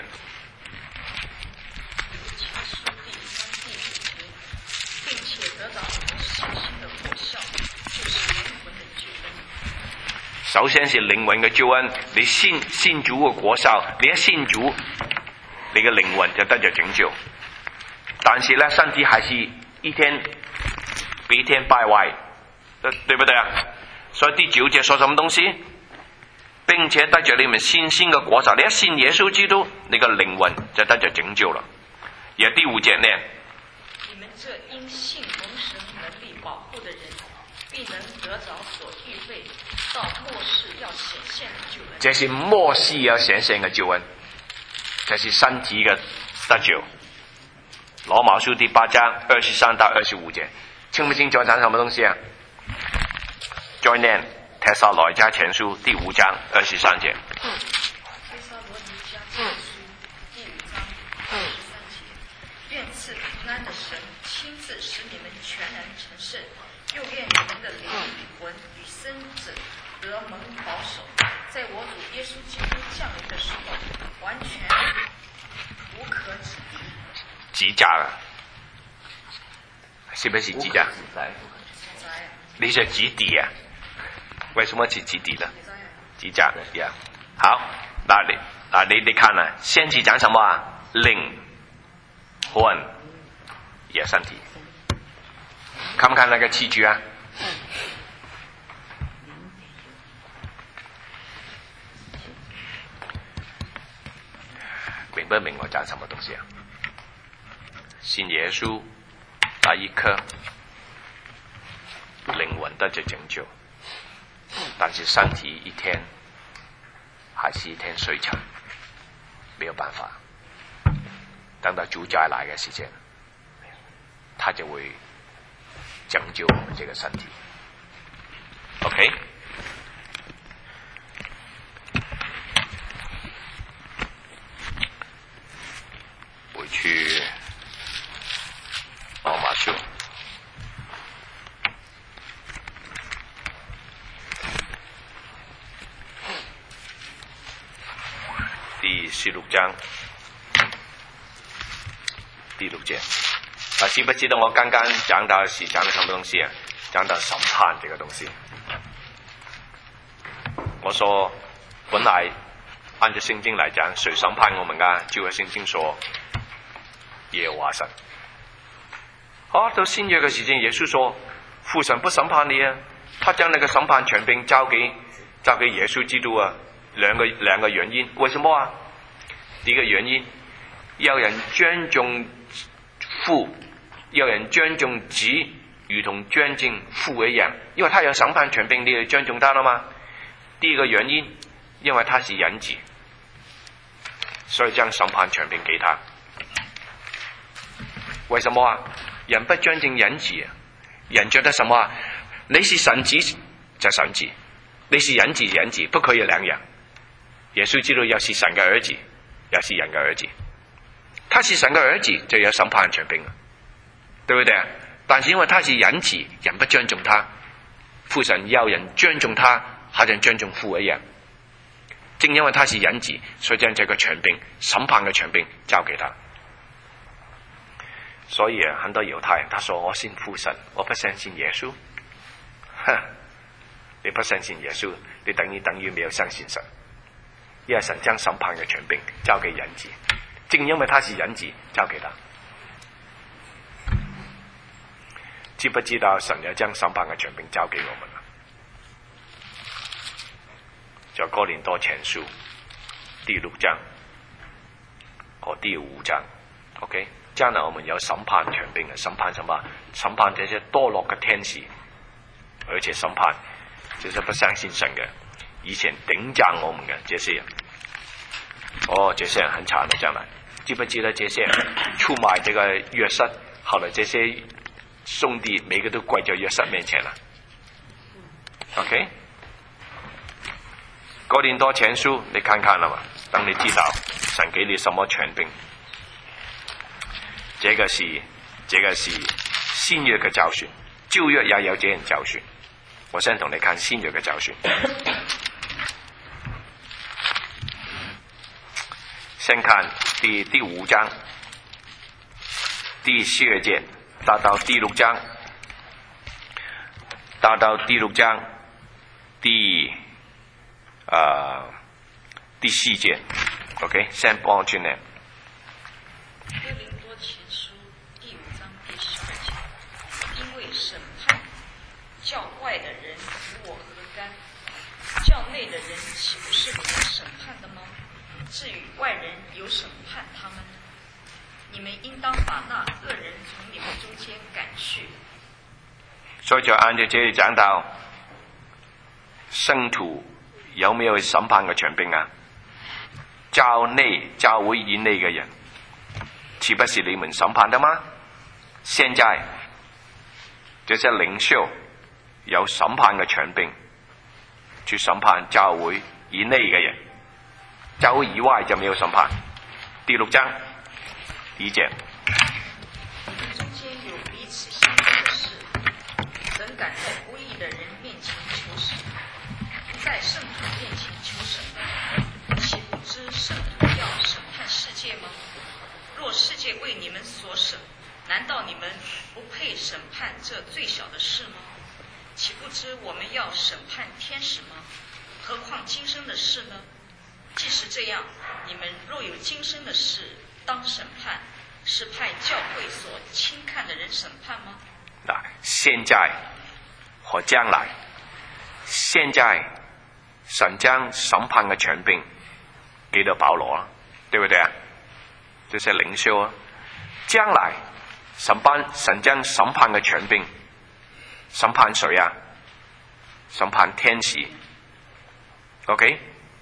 首先是靈魂嘅救恩，你信信主嘅果效，你一信主，你嘅靈魂就得咗拯救。但是呢，身體還是一天比一天敗壞，對不對啊？所以第九節說什麼東西？並且得着你們信心嘅果效，你一信耶穌基督，你嘅靈魂就得咗拯救了。而第五節呢？ 你們這因信蒙神能力保護的人，必能得着所預備到末世要顯現的救恩。 這是末世要顯現嘅救恩，這是身體嘅得救。羅馬書第八章二十三到二十五節，清不清楚講什麼東西啊？再念帖撒羅尼迦前書第五章二十三節。帖撒羅尼迦前書第五章二十三節，願賜平安的神親自使你們全然成聖，又願你們的靈與魂與身子得蒙保守，在我主耶穌基督降臨的時候，完全無可指責。 指責啊？是不是指責？你是指敵啊？為什麼是指敵呢？指責呀。好，那你啊，你你看啊，先是講什麼啊？靈魂也身體，看不看那個器具啊？明不明我講什麼東西啊？信耶穌那一刻，靈魂得着拯救，但是身體一天還是一天衰殘，沒有辦法。等到主再來嘅時間，他就會拯救我們這個身體。OK， 回去羅馬書第十六章第六節。啊，知不知道我剛剛講到是講的什麼東西啊？講到審判這個東西。我說本來按照聖經來講，誰審判我們啊？就係聖經說耶和華神。啊，到新約嘅時間，耶穌說父神不審判你啊，他將那個審判權柄交給交給耶穌基督啊。兩個兩個原因，為什麼啊？第一個原因，有人尊重父，有人尊重子，如同尊敬父一樣，因為他有審判權柄，你就尊重他了嗎？第二個原因，因為他是人子，所以將審判權柄給他。為什麼啊？人不尊敬人子，人覺得什麼啊？你是神子就神子，你是人子人子，不可以兩樣。耶穌知道又是神嘅兒子，又是人嘅兒子。他是神嘅兒子，就有審判權柄，對不對啊？但是因為他是人子，人不尊重他，父神要人尊重他，好像尊重父一樣。正因為他是人子，所以將這個權柄、審判嘅權柄交給他。所以啊，很多猶太人，他說我信父神，我不相信耶穌。哼，你不相信耶穌，你等於等於沒有相信神。因為神將審判嘅權柄交給人子，正因為他是人子，交給他。知不知道神要將審判嘅權柄交給我們啊？在哥林多前書第六章和第五章 ，OK， 將來我們有審判權柄嘅，審判什麼？審判這些墮落嘅天使，而且審判這些不相信神嘅，以前頂撞我們嘅這些人。哦，這些人很慘的，將來記不記得這些人出賣這個約瑟？後來這些兄弟每個都跪在約瑟面前了。OK， 哥林多前書你看看了嘛？等你知道神給你什麼權柄。這個是這個是新約嘅教訓，舊約也有這樣教訓。我先同你看新約嘅教訓。先看第第五章第十二節，達到第六章，達到第六章第啊、呃、第四節 ，OK， 先幫我轉念。 哥林多前書第五章第十二節，因為審判叫外的人與我何干？叫內的人豈不是有審判的嗎？至於外人有審判他們，你們應當把那惡人從你們中間趕去。 所以就按照這裡講到，聖徒有沒有審判嘅權柄啊？教內教會以內嘅人，豈不是你們審判的嗎？現在這些領袖有審判嘅權柄，去審判教會以內嘅人。教會以外就沒有審判。第六章一節， 中間有彼此相爭的事，怎敢在不義的人面前求審？不在聖徒面前求審，豈不知聖徒要審判世界嗎？若世界為你們所審，難道你們不配審判這最小的事嗎？豈不知我們要審判天使嗎？何況今生的事呢？既是這樣，你們若有今生的事當審判，是派教會所輕看的人審判嗎？ 嗱，現在和將來，現在神將審判嘅權柄給到保羅啊，對不對啊？這些領袖啊，將來審判神將審判嘅權柄審判誰啊？審判天使 ，OK？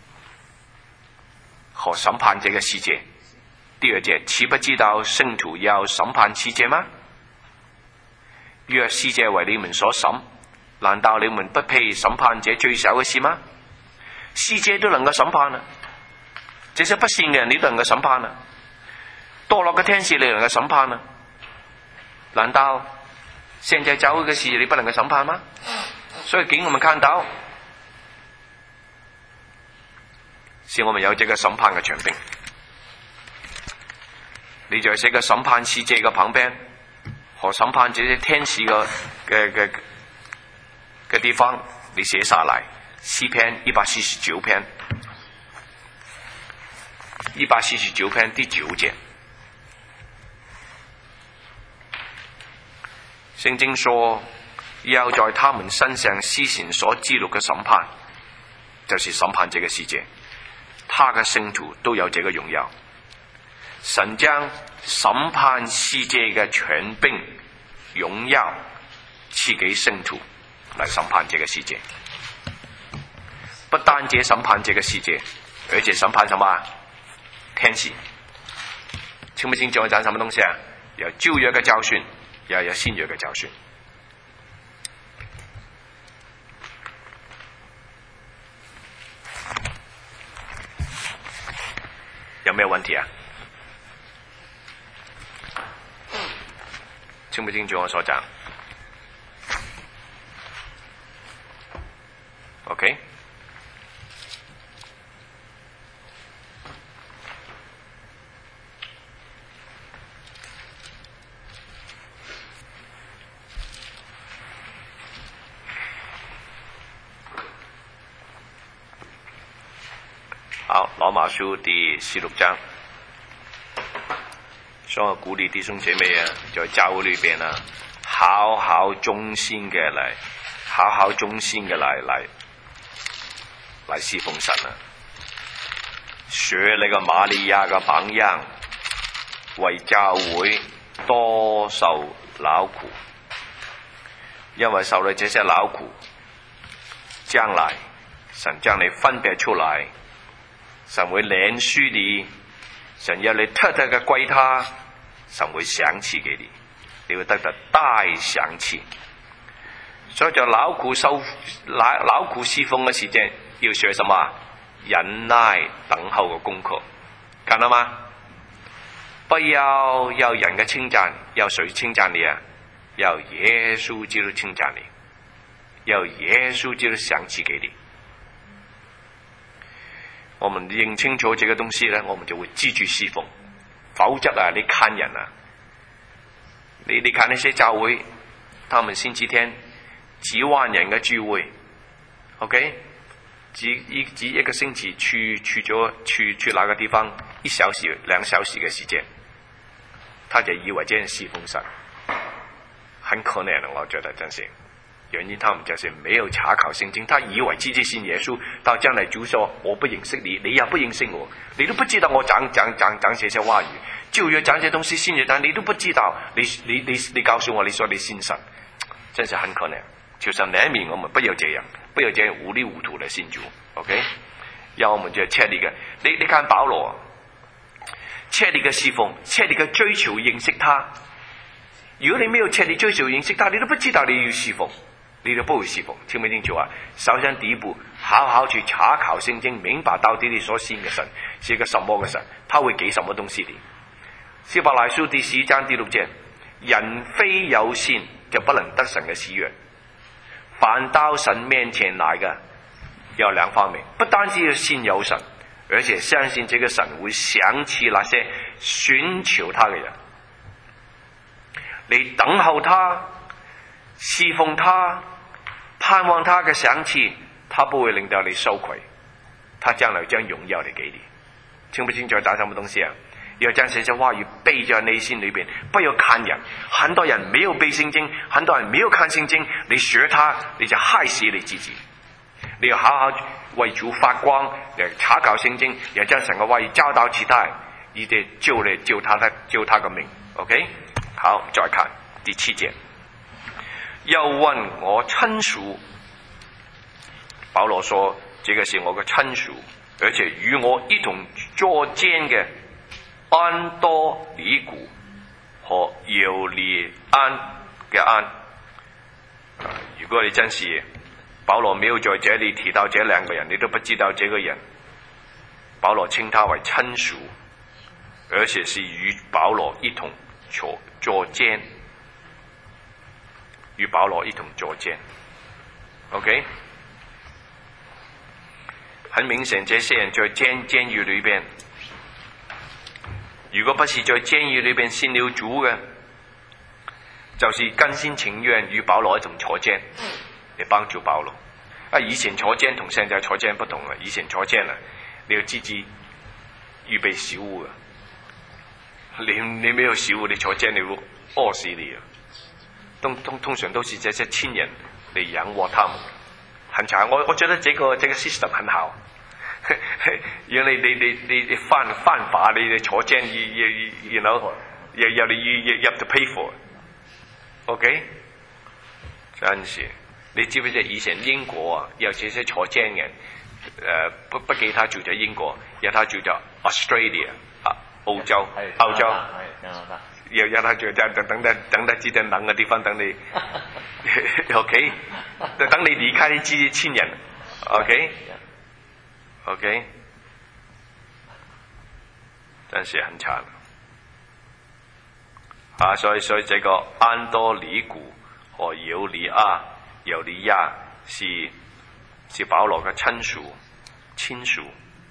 和審判這個世界。第二節，豈不知道聖徒要審判世界嗎？若世界為你們所審，難道你們不配審判這最小嘅事嗎？世界都能夠審判啊，這些不善嘅人你都能夠審判啊，墮落嘅天使你能夠審判啊，難道現在教會嘅事你不能夠審判嗎？所以給我們看到，是我們有這個審判嘅權柄。你在這個審判世界嘅旁邊，和審判這些天使嘅嘅嘅嘅地方，你寫下來。詩篇一百四十九篇，一百四十九篇第九節，聖經說要在他們身上施行所記錄嘅審判，就是審判這個世界。他嘅聖徒都有這個榮耀。神將審判世界嘅權柄、榮耀賜給聖徒來審判這個世界。不單止審判這個世界，而且審判什麼？天使。清不清楚講什麼東西啊？有舊約嘅教訓，也有新約嘅教訓。有沒有問題啊？清不清楚我所講 ？OK。好，羅馬書第十六章，所以我鼓勵弟兄姐妹啊，在教會裏邊啊，好好忠心嘅嚟，好好忠心嘅嚟嚟嚟侍奉神啊，學那個瑪利亞嘅榜樣， 為教會多受勞苦，因為受了這些勞苦，將來神將你分別出來，神會憐恤你，神要你特特嘅歸他，神會賞賜給你，你會得到大賞賜。所以在勞苦受勞勞苦侍奉嘅時間，要學什麼？忍耐等候嘅功課，看到嗎？不要要人嘅稱讚，要誰稱讚你啊？要耶穌基督稱讚你，要耶穌基督賞賜給你。我們認清楚這個東西呢，我們就會記住侍奉。否則啊，你看人啊，你你看那些教會，他們星期天幾萬人嘅聚會 ，OK， 只一只一個星期去去咗去去那個地方一小時兩小時嘅時間，他就以為這樣侍奉神，很可憐的，我覺得真是。原因他們就是沒有查考聖經，他以為自己信耶穌，到將來主說我不認識你，你也不認識我，你都不知道我講講講講這些話語，舊約講這些東西新約講你都不知道，你你你你告訴我你說你信神，真是很可憐。求神憐憫我們，不要這樣，不要這樣糊裡糊塗的信主 ，OK？ 要我們就徹底嘅，你你看保羅，徹底嘅侍奉，徹底嘅追求認識他。如果你沒有徹底追求認識他，你都不知道你要侍奉。你都不會侍奉，聽唔聽清楚啊？首先第一步，好好去查考聖經，明白到底你所信嘅神是一個什麼嘅神，他會給什麼東西你。希伯來書第十一章第六節，人非有信就不能得神嘅喜悅，凡到神面前來嘅有兩方面，不單止要信有神，而且相信這個神會賞賜那些尋求他嘅人。你等候他，侍奉他，盼望他嘅賞賜，他不會令到你羞愧，他將來將榮耀嚟給你。清不清楚講什麼東西啊？要將這些話語背在內心裏邊，不要看人。很多人沒有背聖經，很多人沒有看聖經，你學他，你就害死你自己。你要好好為主發光，嚟查考聖經，要將神嘅話語教導其他，你哋救你救他的救他嘅命。OK， 好，再看第七節。要問我親屬，保羅說：這個是我嘅親屬，而且與我一同作監嘅安多尼古和猶利安嘅安。如果你真是保羅沒有在這裡提到這兩個人，你都不知道這個人。保羅稱他為親屬，而且是與保羅一同作作監。與保羅一同作監 ，OK， 很明顯，這些人在監監獄裏邊，如果不是在監獄裏邊信了主嘅，就是甘心情願與保羅一同坐監，嚟幫助保羅。啊，以前坐監同現在坐監不同啊，以前坐監啊，你要自己預備食物啊，你你沒有食物，你坐監你會餓死你啊。通通通常都是這些親人嚟養活他們，很慘。我我覺得這個這個 system 很好。如果你你你你你犯犯法，你你坐監，要要 you know， 又又你要要 have to pay for。OK， 真是。你知唔知以前英國啊，有這些坐監嘅，誒、呃、不不記他住在英國，有他住在 Australia 啊，澳洲，澳洲。又有他住在等等等等得至等冷嘅地方等你，OK， 等你離開你自己親人 ，OK，OK，、okay? okay? 真是很慘啊！所以所以這個安多尼古和猶利亞、猶利亞是是保羅嘅親屬、親屬，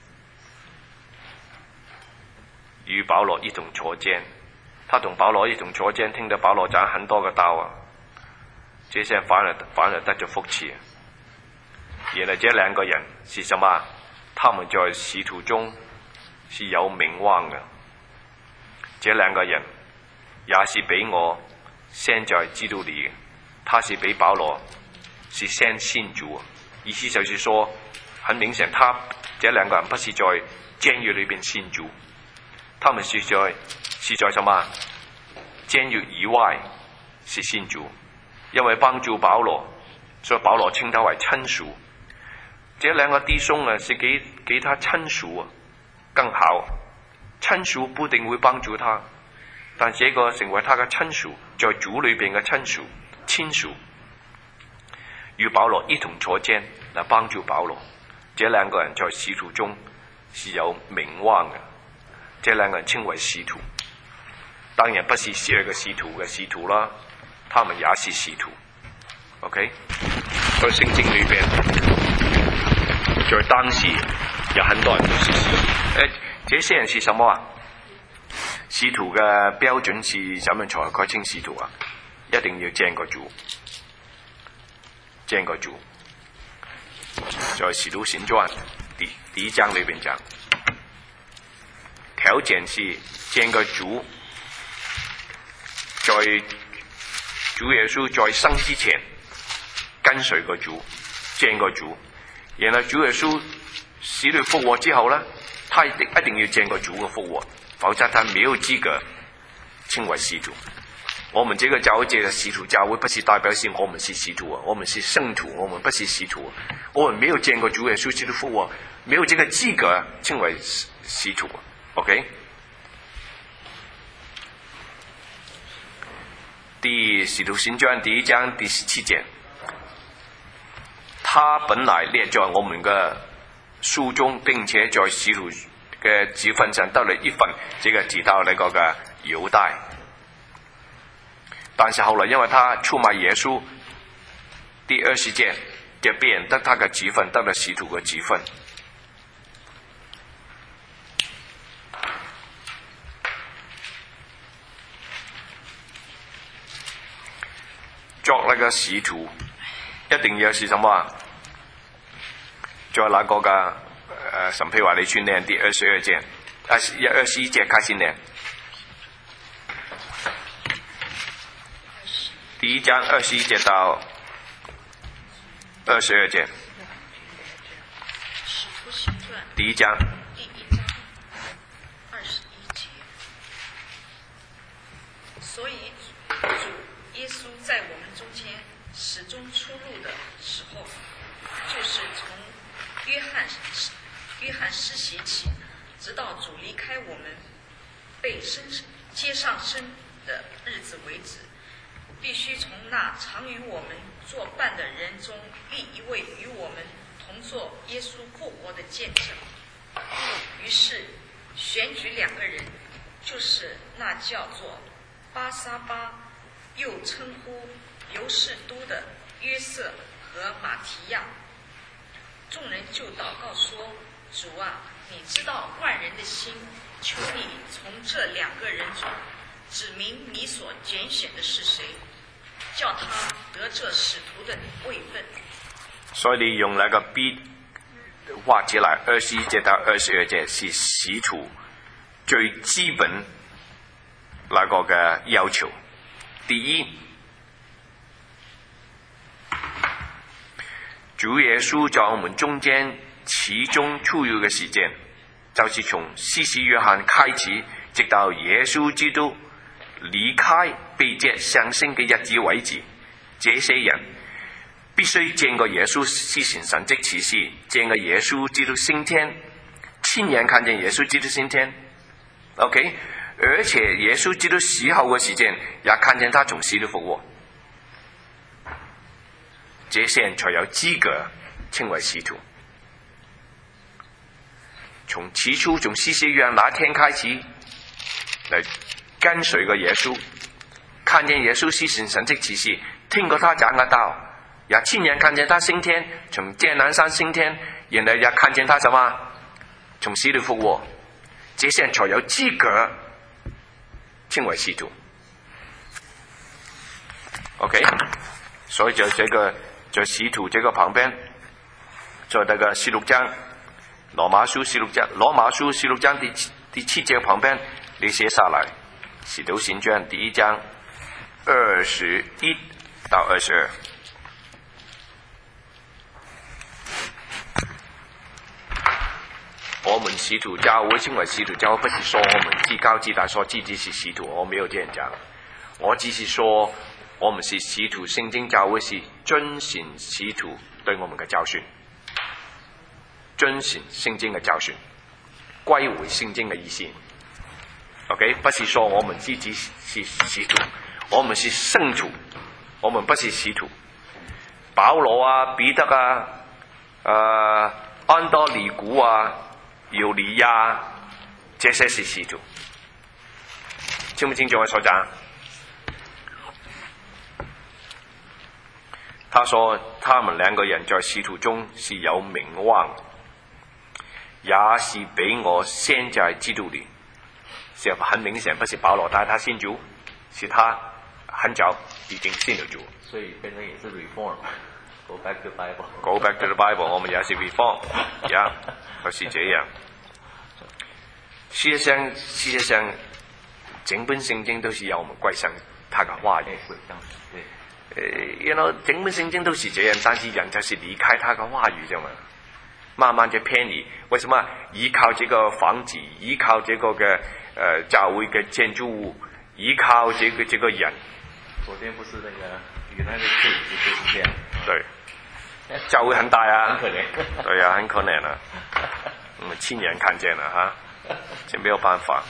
與保羅一同坐監。他同保羅一同坐監，聽到保羅講很多個道啊，這些人反而反而得咗福氣。原來這兩個人是什麼？他們在使徒中是有名望嘅。這兩個人也是比我先在基督裏，他是比保羅是先信主。意思就是說，很明顯，他這兩個人不是在監獄裏邊信主，他們是在是在什么？监狱以外是信主，因为帮助保罗，所以保罗稱他為親屬。這兩個弟兄啊，是給給他親屬啊，更好。親屬不一定會幫助他，但這個成為他嘅親屬，在主裏邊嘅親屬、親屬，與保羅一同坐監來幫助保羅。這兩個人在使徒中是有名望嘅，這兩個人稱為使徒。當然不是十二個使徒嘅使徒啦，他們也是使徒。OK， 所以聖經裏邊，在當時有很多人都是使徒。誒，這些人是什麼啊？使徒嘅標準是怎樣才可稱使徒啊？一定要見過主，見過主。在使徒行傳第第一章裏邊講，條件是見過主。在主耶穌在生之前跟隨個主，見個主，然後主耶穌死裏復活之後呢，他一定一定要見個主嘅復活，否則他沒有資格稱為使徒。我們這個教會這個使徒教會不是代表性我們是使徒啊，我們是聖徒，我們不是使徒，我們沒有見過主耶穌死裏復活，沒有這個資格稱為使徒。 OK。第使徒行傳第一章第十七節，他本來列在我們嘅書中，並且在使徒嘅職分上得了一份，這個提到那個嘅猶大。但是後來因為他出賣耶穌，第二十節就變得他嘅職分，得了使徒嘅職分。作那個使徒一定要是什麼啊？在那個嘅呃審批話你去念第二十二節，二十一二十一節開始念。第一章二十一節到二十二節。第一章。 第一章二十一節。所以主耶穌在我們中間始終出入的時候，就是從約翰約翰施洗起，直到主離開我們被升接上升的日子為止，必須從那常與我們作伴的人中立一位與我們同作耶穌復活的見證。於是選舉兩個人，就是那叫做巴沙巴，又稱呼猶士都的約瑟和馬提亞。眾人就禱告說：主啊，你知道萬人的心，求你從這兩個人中指明你所揀選的是誰，叫他得這使徒的位分。 所以你用那個 B 畫起來，二十一節到二十二節是使徒最基本那個嘅要求。第一，主耶穌在我們中間始終出入嘅時間，就是從施洗約翰開始，直到耶穌基督離開被接上升嘅日子為止。這些人必須見過耶穌施行神蹟奇事，見過耶穌基督升天，親眼看見耶穌基督升天。OK。而且耶穌基督死後嘅時間，也看見他從死裏復活，這些人才有資格稱為使徒。從起初從施洗約翰那天開始嚟跟隨個耶穌，看見耶穌施行神蹟奇事，聽過他講嘅道，也親眼看見他升天，從橄欖山升天，然後也看見他什麼從死裏復活，這些人才有資格稱為使徒。 OK， 所以在這個在使徒這個旁邊，在那個十六章羅馬書十六章羅馬書十六章第第七節旁邊，你寫下來使徒行傳第一章二十一到二十二。 我们使徒教会成为使徒教会，不是说我们自高自大说自己是使徒，我没有这样讲。我只是说我们是使徒，圣经教会是遵循使徒对我们的教训，遵循圣经的教训，归回圣经的意思。OK， 不是说我们自己是使徒，我们是圣徒，我们不是使徒。保罗啊、彼得啊、呃、安多尼古啊、尤利亚，这些是使徒。清不清楚我所讲？他说他们两个人在使徒中是有名望，也是比我先在基督里。是很明显不是保罗，但他信主，是他很早已经信了主。 所以变成也是 reform。Go back to the Bible. Go back to the Bible， 我们也是 reform， 呀，都是这样。事實上，事實上，整本聖經都是有我們歸向他嘅話語。誒，you know，整本聖經都是這樣，但是人就是離開他嘅話語啫嘛。慢慢就偏離。為什麼依靠這個房子，依靠這個嘅呃教會嘅建築物，依靠這個這個人？ 昨天不是那個原來的事就是這樣。 對，教會很大啊， 很可憐。 對啊，很可憐啊。我們親眼看見了哈，這沒有辦法。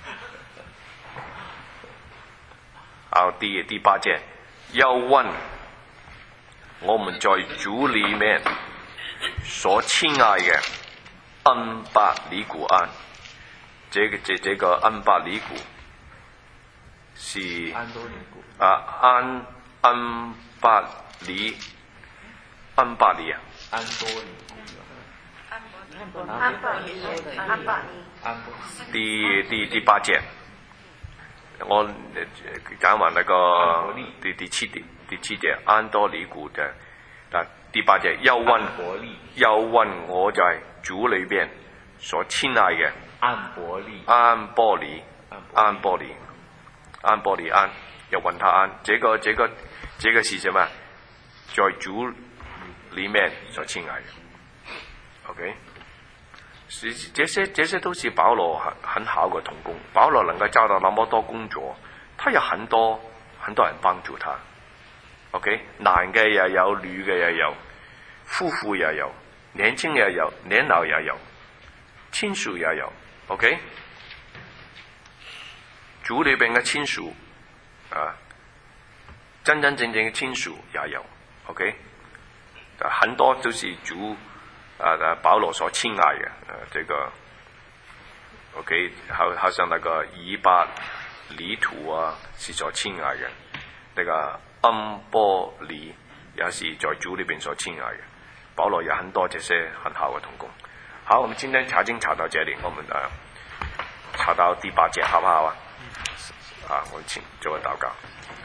好，第第八節，要問我們在主裡面所親愛嘅恩百里古安，這個這這個恩百里古是安多尼古啊安安百里安百里啊， 安多尼古， 安百里，安百里， 安多第第第八節，我講完那個第第七節第七節安多尼古嘅。啊，第八節，要問要問我在主裏邊所親愛嘅安伯利安波里安波里安波里安，要問他安，這個這個這個是什麼？在主裏面所親愛嘅 ，OK， 是這些這些都是保羅很很好嘅同工。保羅能夠找到那麼多工作，他有很多很多人幫助他。OK， 男嘅又有，女嘅又有，夫婦又有，年輕又有，年老又有，親屬又有。OK， 主裏邊嘅親屬啊，真真正正嘅親屬也有。OK， 很多都是主啊保羅所親愛嘅。呃、啊，這個 OK， 好好像那個以巴里圖啊，是所親愛嘅。那個安波里也是在主裏邊所親愛嘅。保羅有很多這些很好的同工。好，我們今天查經查到這裡，我們啊查到第八節，好不好啊？啊，我們請做個禱告。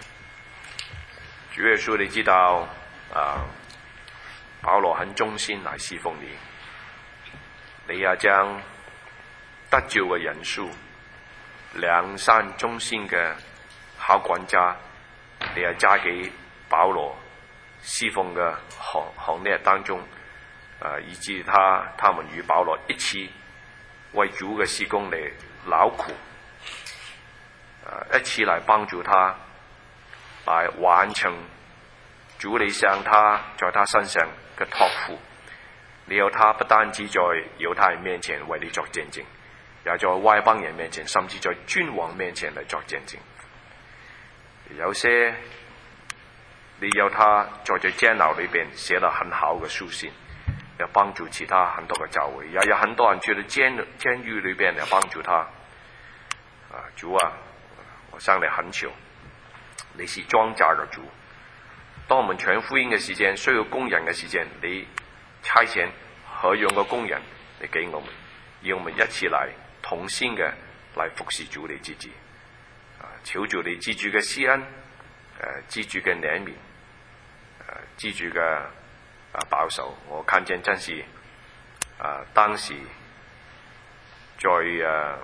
主耶穌，你知道啊，保羅很忠心來侍奉你，你也將得救嘅人數，良善忠心嘅好管家，你係加給保羅侍奉嘅行行列當中，啊，以致他他們與保羅一起為主嘅事工嚟勞苦，啊，一起嚟幫助他，嚟完成主你向他在他身上嘅託付。你有他不單止在猶太人面前為你作見證，也在外邦人面前，甚至在君王面前嚟作見證。有些你有他在這監牢裏邊寫了很好嘅書信，要幫助其他很多嘅教會，也有很多人去到監監獄裏邊嚟幫助他。啊，主啊，我向你懇求，你是莊稼嘅主。當我們傳福音嘅時間，需要工人嘅時間，你差遣合用嘅工人嚟給我們，要我們一起嚟同心嘅嚟服侍主你自己。求主你自主嘅施恩，誒、呃，自主嘅憐憫，誒、呃，自主嘅啊保守。我看見真是啊，當時在誒、啊，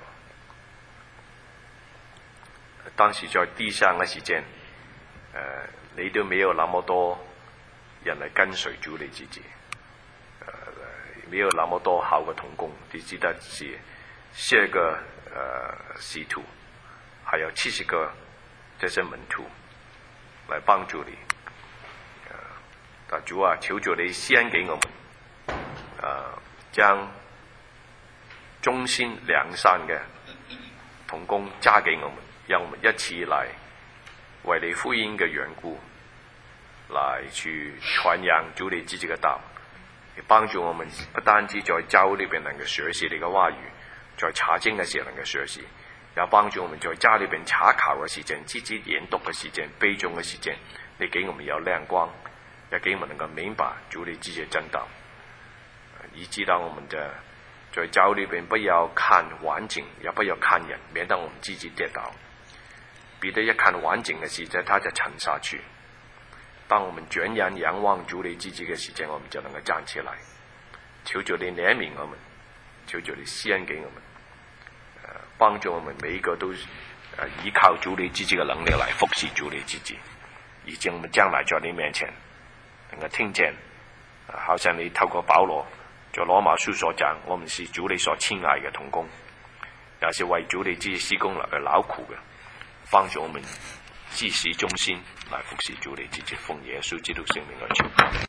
當時在地上嘅時間，誒、呃，你都沒有那麼多人嚟跟隨主你自己，誒、呃， 没有那么多好的同工，你记得是十个呃使徒，还有七十个这些门徒来帮助你。呃，但主啊，求主你先给我们，呃，将忠心良善嘅同工加给我们，让我们一起来为你福音嘅缘故，来去传扬主你自己嘅道。也帮助我们不单止在教会里边能够学习你嘅话语，在查经嘅时候能够学习，也帮助我们在家里边查考嘅时间、自己研读嘅时间、背诵嘅时间，你给我们有亮光，也给我们能够明白主你自己嘅真道，以致到我们的在教会里边不要看环境，也不要看人，免得我们自己跌倒。彼得一看环境嘅时间，他就沉下去。当我们全然仰望主你自己嘅时间，我们就能够站起来。求主你怜悯我们，求主你施恩给我们，呃，帮助我们每一个都呃依靠主你自己嘅能力来服侍主你自己，以致我们将来在你面前能够听见，呃、好像你透过保罗在罗马书所讲，我们是主你所亲爱嘅同工，也是为主你自己施工而劳苦嘅，帮助我们自始忠心来服侍主你自己，奉耶稣基督圣名而求。